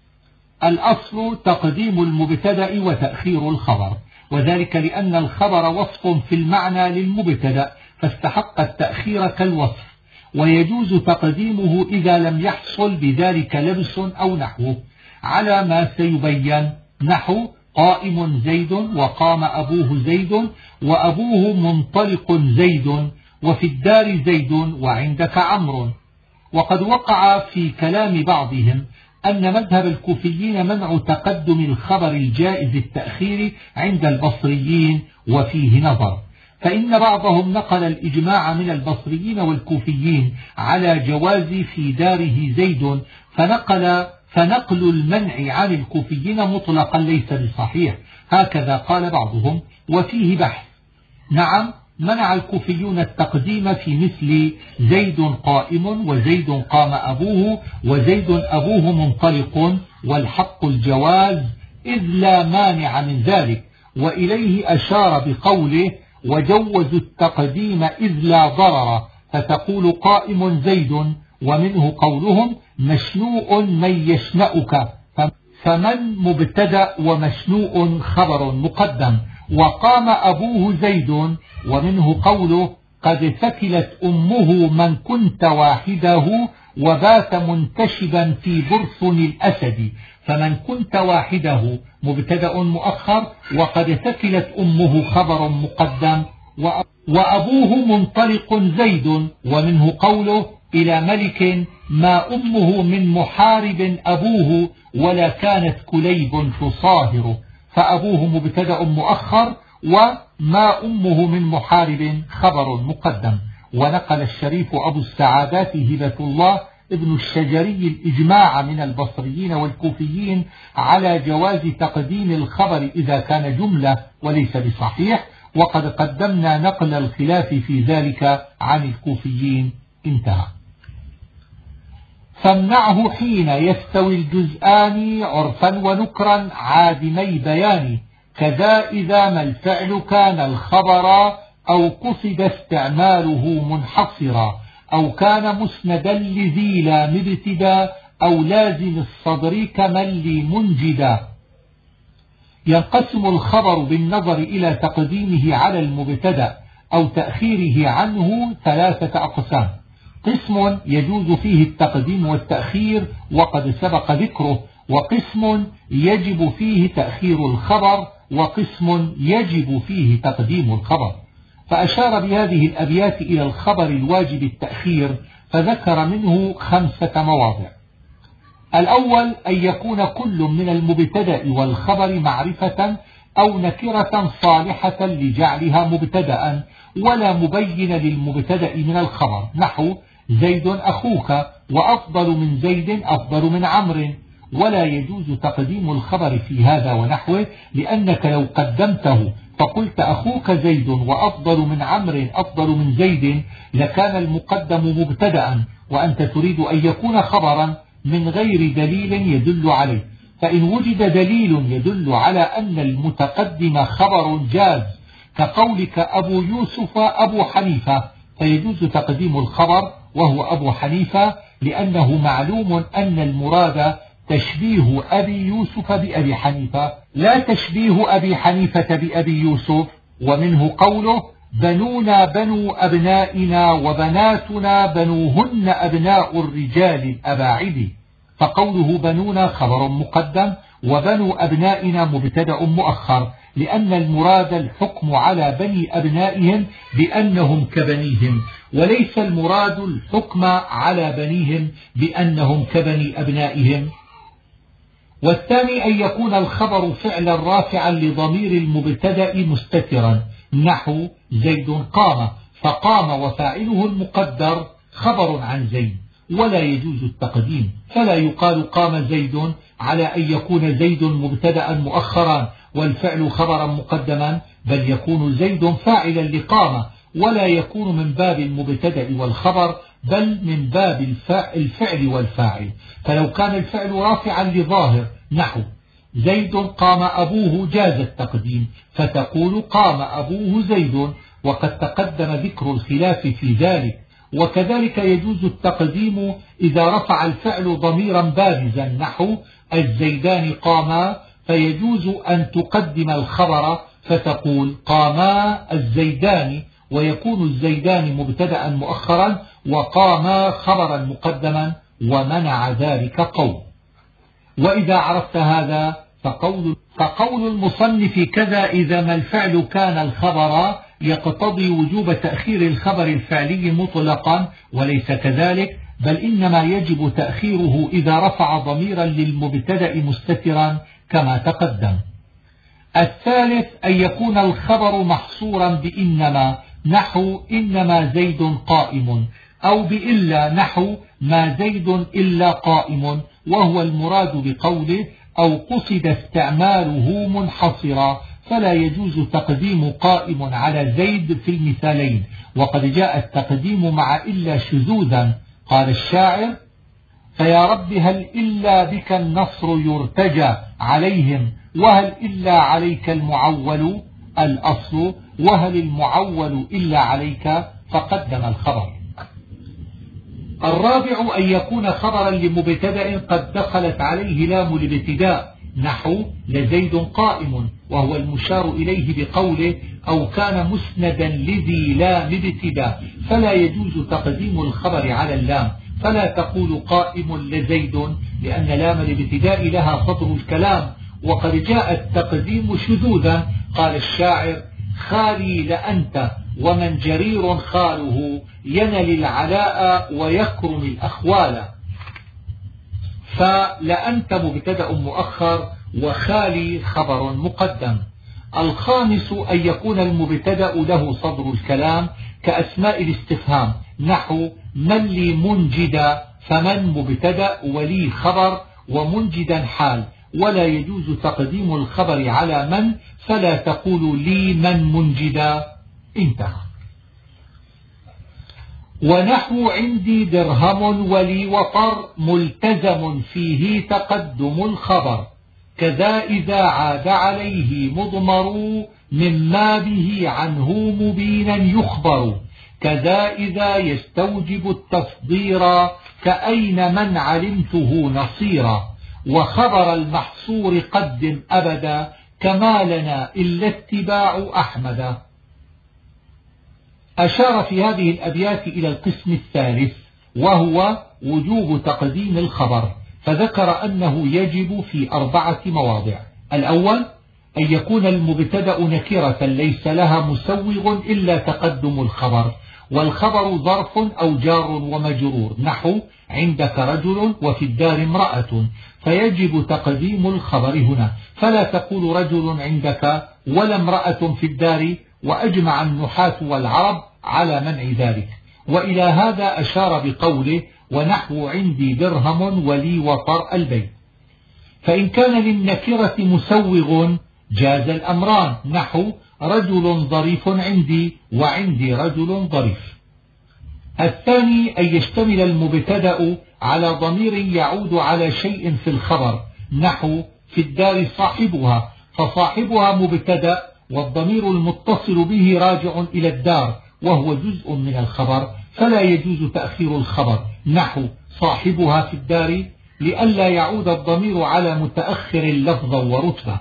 الأصل تقديم المبتدأ وتأخير الخبر، وذلك لأن الخبر وصف في المعنى للمبتدأ فاستحق التأخير كالوصف، ويجوز تقديمه إذا لم يحصل بذلك لبس أو نحوه على ما سيبين، نحو قائم زيد وقام أبوه زيد وأبوه منطلق زيد وفي الدار زيد وعندك عمرو. وقد وقع في كلام بعضهم أن مذهب الكوفيين منع تقدم الخبر الجائز التأخير عند البصريين، وفيه نظر، فإن بعضهم نقل الإجماع من البصريين والكوفيين على جواز في داره زيد، فنقل فنقل المنع عن الكوفيين مطلقا ليس بصحيح، هكذا قال بعضهم، وفيه بحث. نعم، منع الكوفيون التقديم في مثل زيد قائم وزيد قام أبوه وزيد أبوه منطلق، والحق الجواز إذ لا مانع من ذلك، وإليه أشار بقوله وجوزوا التقديم إذ لا ضرر، فتقول قائم زيد، ومنه قولهم مشنوء من يشنأك، فمن مبتدأ ومشنوء خبر مقدم. وقام أبوه زيد، ومنه قوله قد ثكلت أمه من كنت واحده وبات منتشبا في برصن الأسد، فمن كنت واحده مبتدأ مؤخر، وقد ثكلت أمه خبر مقدم. وأبوه منطلق زيد، ومنه قوله إلى ملك ما أمه من محارب أبوه ولا كانت كليب تصاهر، فأبوه مبتدأ مؤخر وما أمه من محارب خبر مقدم. ونقل الشريف أبو السعادات هبة الله ابن الشجري الإجماع من البصريين والكوفيين على جواز تقديم الخبر إذا كان جملة وليس بصحيح، وقد قدمنا نقل الخلاف في ذلك عن الكوفيين. انتهى. فامنعه حين يستوي الجزآن عرفا ونكرا عادمي بيان، كذا إذا ما الفعل كان الخبر أو قصد استعماله منحصرا، أو كان مسندا لذي لام ابتدا، أو لازم الصدر كمن لي منجدا. ينقسم الخبر بالنظر إلى تقديمه على المبتدأ أو تأخيره عنه ثلاثة أقسام: قسم يجوز فيه التقديم والتأخير وقد سبق ذكره، وقسم يجب فيه تأخير الخبر، وقسم يجب فيه تقديم الخبر. فأشار بهذه الأبيات إلى الخبر الواجب التأخير، فذكر منه خمسة مواضع. الأول أن يكون كل من المبتدأ والخبر معرفة أو نكرة صالحة لجعلها مبتدأ ولا مبين للمبتدأ من الخبر، نحو زيد أخوك، وأفضل من زيد أفضل من عمرو، ولا يجوز تقديم الخبر في هذا ونحوه، لأنك لو قدمته فقلت أخوك زيد وأفضل من عمرو أفضل من زيد لكان المقدم مبتدأ، وأنت تريد أن يكون خبرا من غير دليل يدل عليه. فإن وجد دليل يدل على أن المتقدم خبر جاز كقولك أبو يوسف أبو حنيفة، فيجوز تقديم الخبر وهو أبو حنيفة، لأنه معلوم أن المراد تشبيه أبي يوسف بأبي حنيفة لا تشبيه أبي حنيفة بأبي يوسف. ومنه قوله بنونا بنو أبنائنا وبناتنا بنوهن أبناء الرجال الأباعد، فقوله بنونا خبر مقدم وبنو أبنائنا مبتدأ مؤخر، لأن المراد الحكم على بني أبنائهم بأنهم كبنيهم، وليس المراد الحكم على بنيهم بأنهم كبني أبنائهم. والثاني أن يكون الخبر فعلا رافعا لضمير المبتدأ مستترا، نحو زيد قام، فقام وفاعله المقدر خبر عن زيد ولا يجوز التقديم، فلا يقال قام زيد على أن يكون زيد مبتدأ مؤخرا والفعل خبرا مقدما، بل يكون زيد فاعلا لقام، ولا يكون من باب المبتدأ والخبر بل من باب الفعل والفاعل. فلو كان الفعل رافعا لظاهر نحو زيد قام أبوه جاز التقديم، فتقول قام أبوه زيد، وقد تقدم ذكر الخلاف في ذلك. وكذلك يجوز التقديم إذا رفع الفعل ضميرا بارزا نحو الزيدان قاما، فيجوز أن تقدم الخبر فتقول قاما الزيدان، ويكون الزيدان مبتدأ مؤخرا وقاما خبرا مقدما، ومنع ذلك قول. وإذا عرفت هذا فقول, فقول المصنف كذا إذا ما الفعل كان الخبر يقتضي وجوب تأخير الخبر الفعلي مطلقا، وليس كذلك، بل إنما يجب تأخيره إذا رفع ضميرا للمبتدأ مستترا كما تقدم. الثالث أن يكون الخبر محصورا بإنما نحو إنما زيد قائم، أو بإلا نحو ما زيد إلا قائم، وهو المراد بقوله أو قصد استعماله منحصرا، فلا يجوز تقديم قائم على زيد في المثالين، وقد جاء التقديم مع إلا شذوذا. قال الشاعر فيا رب هل إلا بك النصر يرتجى عليهم، وهل إلا عليك المعول الأصل، وهل المعول إلا عليك، فقدم الخبر. الرابع أن يكون خبرا لمبتدأ قد دخلت عليه لام الابتداء نحو لزيد قائم، وهو المشار إليه بقوله أو كان مسندا لذي لام ابتداء، فلا يجوز تقديم الخبر على اللام، فلا تقول قائم لزيد لأن لام الابتداء لها صدر الكلام، وقد جاء التقديم شذوذا. قال الشاعر خالي لأنت ومن جرير خاله ينل العلاء ويكرم الأخوال، فلأنت مبتدأ مؤخر وخالي خبر مقدم. الخامس أن يكون المبتدأ له صدر الكلام كأسماء الاستفهام نحو من لي منجدا، فمن مبتدأ ولي خبر ومنجدا حال، ولا يجوز تقديم الخبر على من، فلا تقول لي من منجدا. انتهى. ونحو عندي درهم ولي وطر ملتزم فيه تقدم الخبر، كذا إذا عاد عليه مضمر مما به عنه مبينا يخبر، كذا إذا يستوجب التصدير كأين من علمته نصيرا، وخبر المحصور قدم أبدا كما لنا إلا اتباع أحمد. أشار في هذه الأبيات إلى القسم الثالث وهو وجوب تقديم الخبر، فذكر أنه يجب في أربعة مواضع. الأول أن يكون المبتدأ نكرة ليس لها مسوغ إلا تقدم الخبر، والخبر ظرف أو جار ومجرور، نحو عندك رجل وفي الدار امرأة، فيجب تقديم الخبر هنا، فلا تقول رجل عندك ولا امرأة في الدار، وأجمع النحاة والعرب على منع ذلك. وإلى هذا أشار بقوله ونحو عندي درهم ولي وطر البيت. فإن كان للنكرة مسوغ جاز الأمران، نحو رجل ظريف عندي وعندي رجل ظريف. الثاني أن يشتمل المبتدأ على ضمير يعود على شيء في الخبر، نحو في الدار صاحبها، فصاحبها مبتدأ والضمير المتصل به راجع إلى الدار وهو جزء من الخبر، فلا يجوز تأخير الخبر، نحو صاحبها في الدار، لئلا يعود الضمير على متأخر لفظا ورتبة.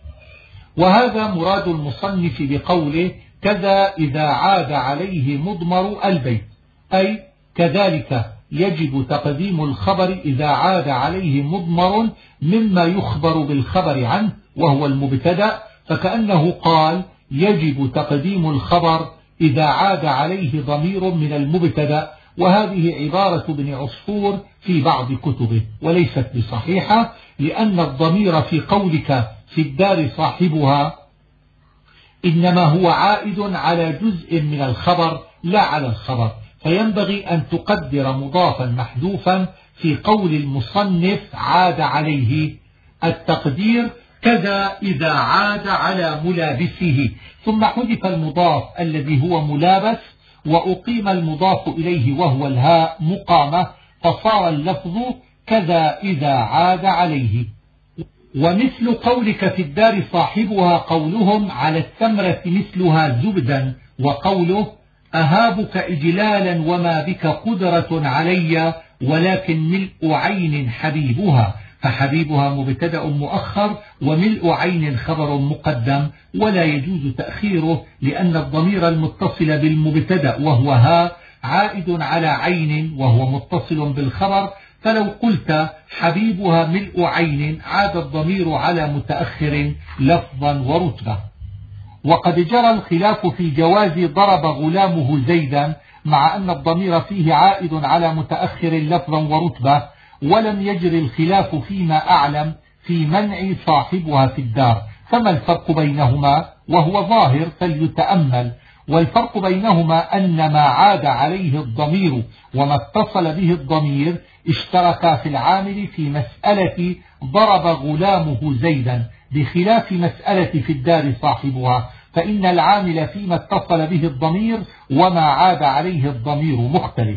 وهذا مراد المصنف بقوله كذا إذا عاد عليه مضمر البيت، أي كذلك يجب تقديم الخبر إذا عاد عليه مضمر مما يخبر بالخبر عنه وهو المبتدأ، فكأنه قال يجب تقديم الخبر إذا عاد عليه ضمير من المبتدأ، وهذه عبارة ابن عصفور في بعض كتبه وليست بصحيحة، لأن الضمير في قولك في الدار صاحبها إنما هو عائد على جزء من الخبر لا على الخبر، فينبغي أن تقدر مضافا محذوفا في قول المصنف عاد عليه، التقدير كذا إذا عاد على ملابسه، ثم حذف المضاف الذي هو ملابس وأقيم المضاف إليه وهو الهاء مقامة، فصار اللفظ كذا إذا عاد عليه. ومثل قولك في الدار صاحبها قولهم على التمرة مثلها زبدا، وقوله أهابك إجلالا وما بك قدرة علي ولكن ملء عين حبيبها، فحبيبها مبتدأ مؤخر وملء عين خبر مقدم، ولا يجوز تأخيره لأن الضمير المتصل بالمبتدأ وهو ها عائد على عين وهو متصل بالخبر، فلو قلت حبيبها ملء عين عاد الضمير على متأخر لفظا ورتبة. وقد جرى الخلاف في جواز ضرب غلامه زيدا، مع أن الضمير فيه عائد على متأخر لفظا ورتبة، ولم يجري الخلاف فيما أعلم في منع صاحبها في الدار، فما الفرق بينهما؟ وهو ظاهر فليتأمل. والفرق بينهما أن ما عاد عليه الضمير وما اتصل به الضمير اشتركا في العامل في مسألة ضرب غلامه زيدا، بخلاف مسألة في الدار صاحبها، فإن العامل فيما اتصل به الضمير وما عاد عليه الضمير مختلف.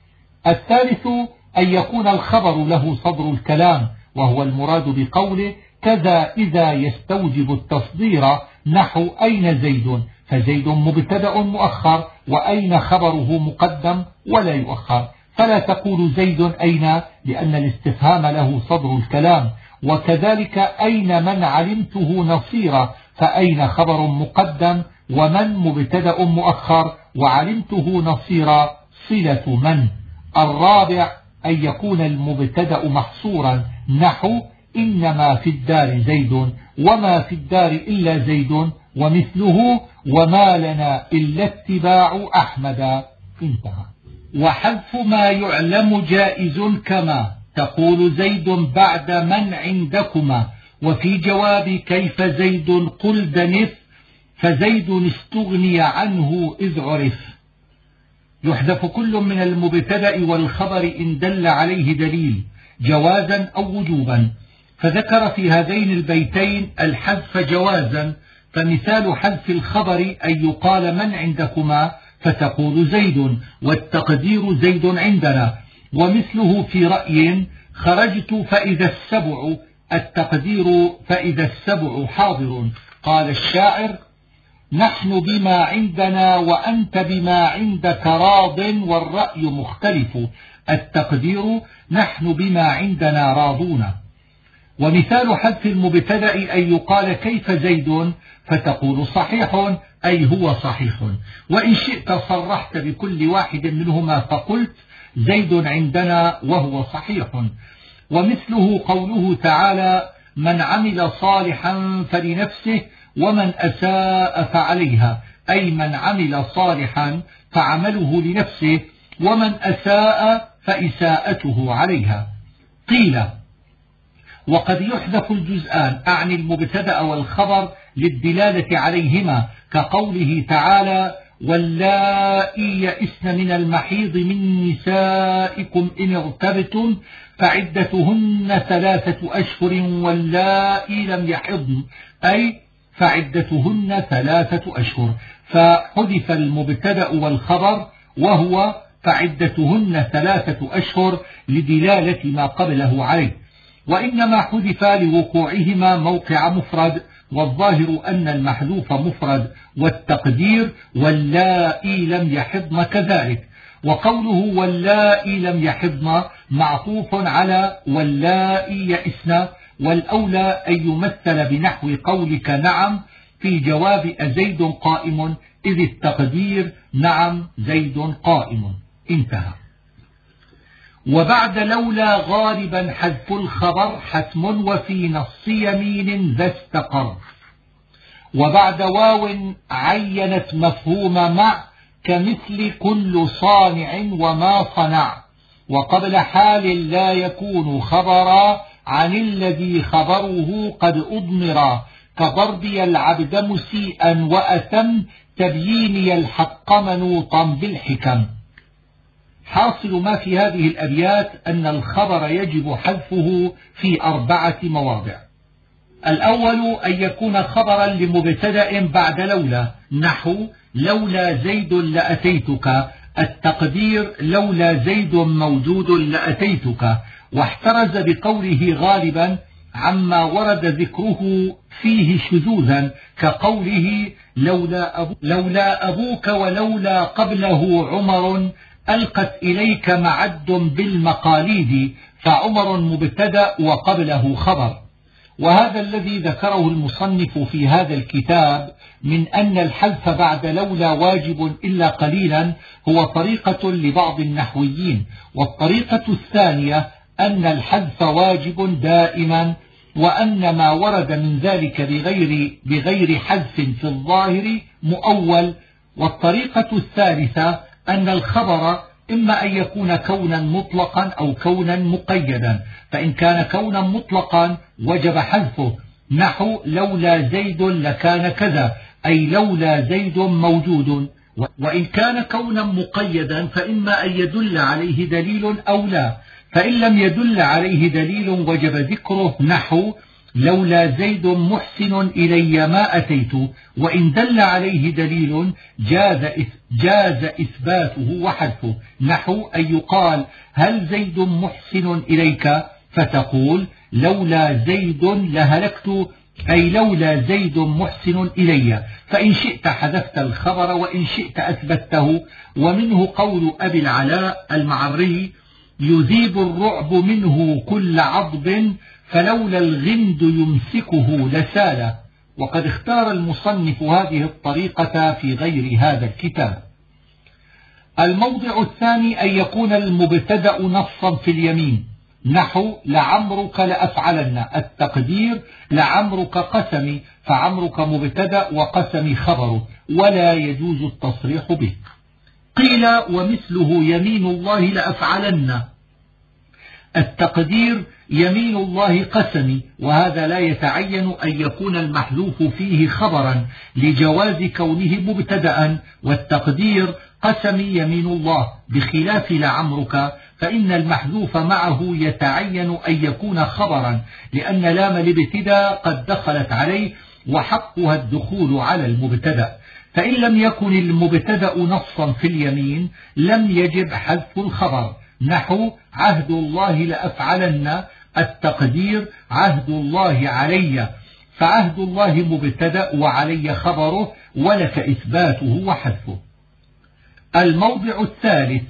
الثالث أن يكون الخبر له صدر الكلام، وهو المراد بقوله كذا إذا يستوجب التصدير، نحو أين زيد، فزيد مبتدأ مؤخر وأين خبره مقدم ولا يؤخر، فلا تقول زيد أين لأن الاستفهام له صدر الكلام. وكذلك أين من علمته نصيرا، فأين خبر مقدم ومن مبتدأ مؤخر وعلمته نصيرا صلة من. الرابع أن يكون المبتدأ محصورا، نحو إنما في الدار زيد وما في الدار إلا زيد، ومثله وما لنا إلا اتباع أحمد. انتهى. وحذف ما يعلم جائز، كما تقول زيد بعد من عندكما، وفي جواب كيف زيد قل دنف، فزيد استغني عنه إذ عرف. يحذف كل من المبتدأ والخبر إن دل عليه دليل جوازا أو وجوبا، فذكر في هذين البيتين الحذف جوازا، فمثال حذف الخبر أن يقال من عندكما فتقول زيد، والتقدير زيد عندنا. ومثله في رأي خرجت فإذا السبع، التقدير فإذا السبع حاضر. قال الشاعر نحن بما عندنا وأنت بما عندك راض والرأي مختلف، التقدير نحن بما عندنا راضون. ومثال حذف المبتدأ أن يقال كيف زيد فتقول صحيح أي هو صحيح، وإن شئت صرحت بكل واحد منهما فقلت زيد عندنا وهو صحيح. ومثله قوله تعالى من عمل صالحا فلنفسه ومن أساء فعليها، أي من عمل صالحا فعمله لنفسه ومن أساء فإساءته عليها. قيل وقد يحذف الجزآن أعني المبتدأ والخبر للدلالة عليهما، كقوله تعالى واللائي يئسن من المحيض من نسائكم إن ارتبتم فعدتهن ثلاثة أشهر واللائي لم يحضن، أي فعدتهن ثلاثة أشهر، فحذف المبتدأ والخبر وهو فعدتهن ثلاثة أشهر لدلالة ما قبله عليه، وإنما حذف لوقوعهما موقع مفرد، والظاهر أن المحذوف مفرد، والتقدير واللائي لم يحضن كذلك. وقوله واللائي لم يحضن معطوف على واللائي يئسن، والأولى أن يمثل بنحو قولك نعم في جواب أزيد قائم، إذ التقدير نعم زيد قائم. انتهى. وبعد لولا غالبا حذف الخبر حتم وفي نص يمين ذا استقر. وبعد واو عينت مفهوم مع كمثل كل صانع وما صنع، وقبل حال لا يكون خبرا عن الذي خبره قد أضمرا، كضربي العبد مسيئا وأثم تبييني الحق منوطا بالحكم. حاصل ما في هذه الأبيات أن الخبر يجب حذفه في أربعة مواضع. الأول أن يكون خبرا لمبتدأ بعد لولا، نحو لولا زيد لأتيتك، التقدير لولا زيد موجود لأتيتك، واحترز بقوله غالبا عما ورد ذكره فيه شذوذا، كقوله لولا, أبو لولا أبوك ولولا قبله عمر ألقت إليك معد بالمقاليد، فعمر مبتدأ وقبله خبر. وهذا الذي ذكره المصنف في هذا الكتاب من أن الحذف بعد لولا واجب إلا قليلا هو طريقة لبعض النحويين، والطريقة الثانية أن الحذف واجب دائما، وأن ما ورد من ذلك بغير, بغير حذف في الظاهر مؤول. والطريقة الثالثة أن الخبر إما أن يكون كونا مطلقا أو كونا مقيدا، فإن كان كونا مطلقا وجب حذفه، نحو لولا زيد لكان كذا، أي لولا زيد موجود. وإن كان كونا مقيدا فإما أن يدل عليه دليل أو لا، فإن لم يدل عليه دليل وجب ذكره، نحو لولا زيد محسن إلي ما أتيت، وإن دل عليه دليل جاز, جاز إثباته وحذفه، نحو أن يقال هل زيد محسن إليك، فتقول لولا زيد لهلكت، أي لولا زيد محسن إلي، فإن شئت حذفت الخبر وإن شئت أثبته. ومنه قول أبي العلاء المعري يذيب الرعب منه كل عضب فلولا الغند يمسكه لساله. وقد اختار المصنف هذه الطريقة في غير هذا الكتاب. الموضع الثاني أن يكون المبتدأ نصا في اليمين، نحو لعمرك لأفعلن، التقدير لعمرك قسمي، فعمرك مبتدأ وقسمي خبره، ولا يجوز التصريح به. قيل ومثله يمين الله لأفعلن، التقدير يمين الله قسمي، وهذا لا يتعين أن يكون المحذوف فيه خبرا لجواز كونه مبتدأ، والتقدير قسمي يمين الله، بخلاف لعمرك فإن المحذوف معه يتعين أن يكون خبرا، لأن لام الابتداء قد دخلت عليه وحقها الدخول على المبتدأ. فإن لم يكن المبتدأ نصا في اليمين لم يجب حذف الخبر، نحو عهد الله لأفعلن، التقدير عهد الله علي، فعهد الله مبتدأ وعلي خبره، ولك إثباته وحذفه. الموضع الثالث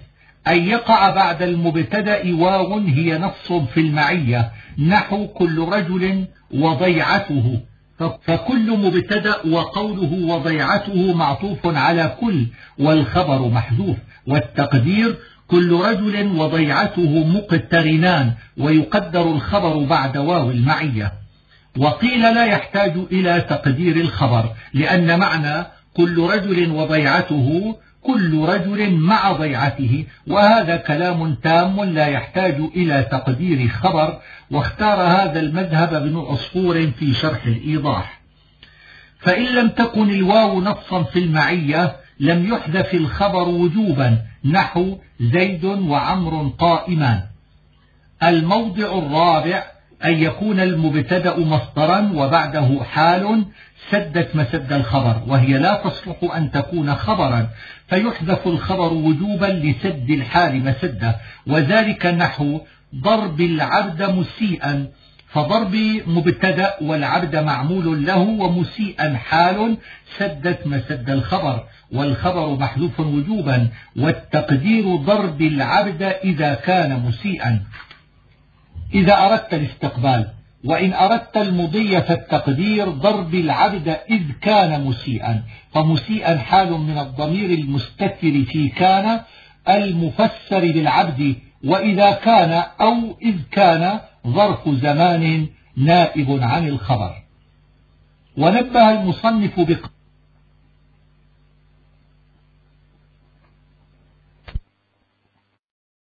أن يقع بعد المبتدأ واو هي نص في المعية، نحو كل رجل وضيعته، فكل مبتدأ وقوله وضيعته معطوف على كل والخبر محذوف، والتقدير كل رجل وضيعته مقترنان، ويقدر الخبر بعد واو المعية. وقيل لا يحتاج إلى تقدير الخبر، لأن معنى كل رجل وضيعته كل رجل مع ضيعته، وهذا كلام تام لا يحتاج إلى تقدير خبر. واختار هذا المذهب ابن عصفور في شرح الإيضاح. فإن لم تكن الواو نصا في المعية لم يحذف الخبر وجوبا، نحو زيد وعمر قائمان. الموضع الرابع أن يكون المبتدأ مصدرا وبعده حال سدت مسد الخبر، وهي لا تصلح أن تكون خبرا، فيحذف الخبر وجوبا لسد الحال مسده، وذلك نحو ضرب العبد مسيئا، فضرب مبتدأ والعبد معمول له ومسيئا حال سدت مسد الخبر، والخبر محذوف وجوبا، والتقدير ضرب العبد إذا كان مسيئا إذا أردت الاستقبال، وإن أردت المضي فالتقدير ضرب العبد إذ كان مسيئا، فمسيئا حال من الضمير المستتر في كان المفسر بالعبد، وإذا كان أو إذ كان ظرف زمان نائب عن الخبر. ونبه المصنف بق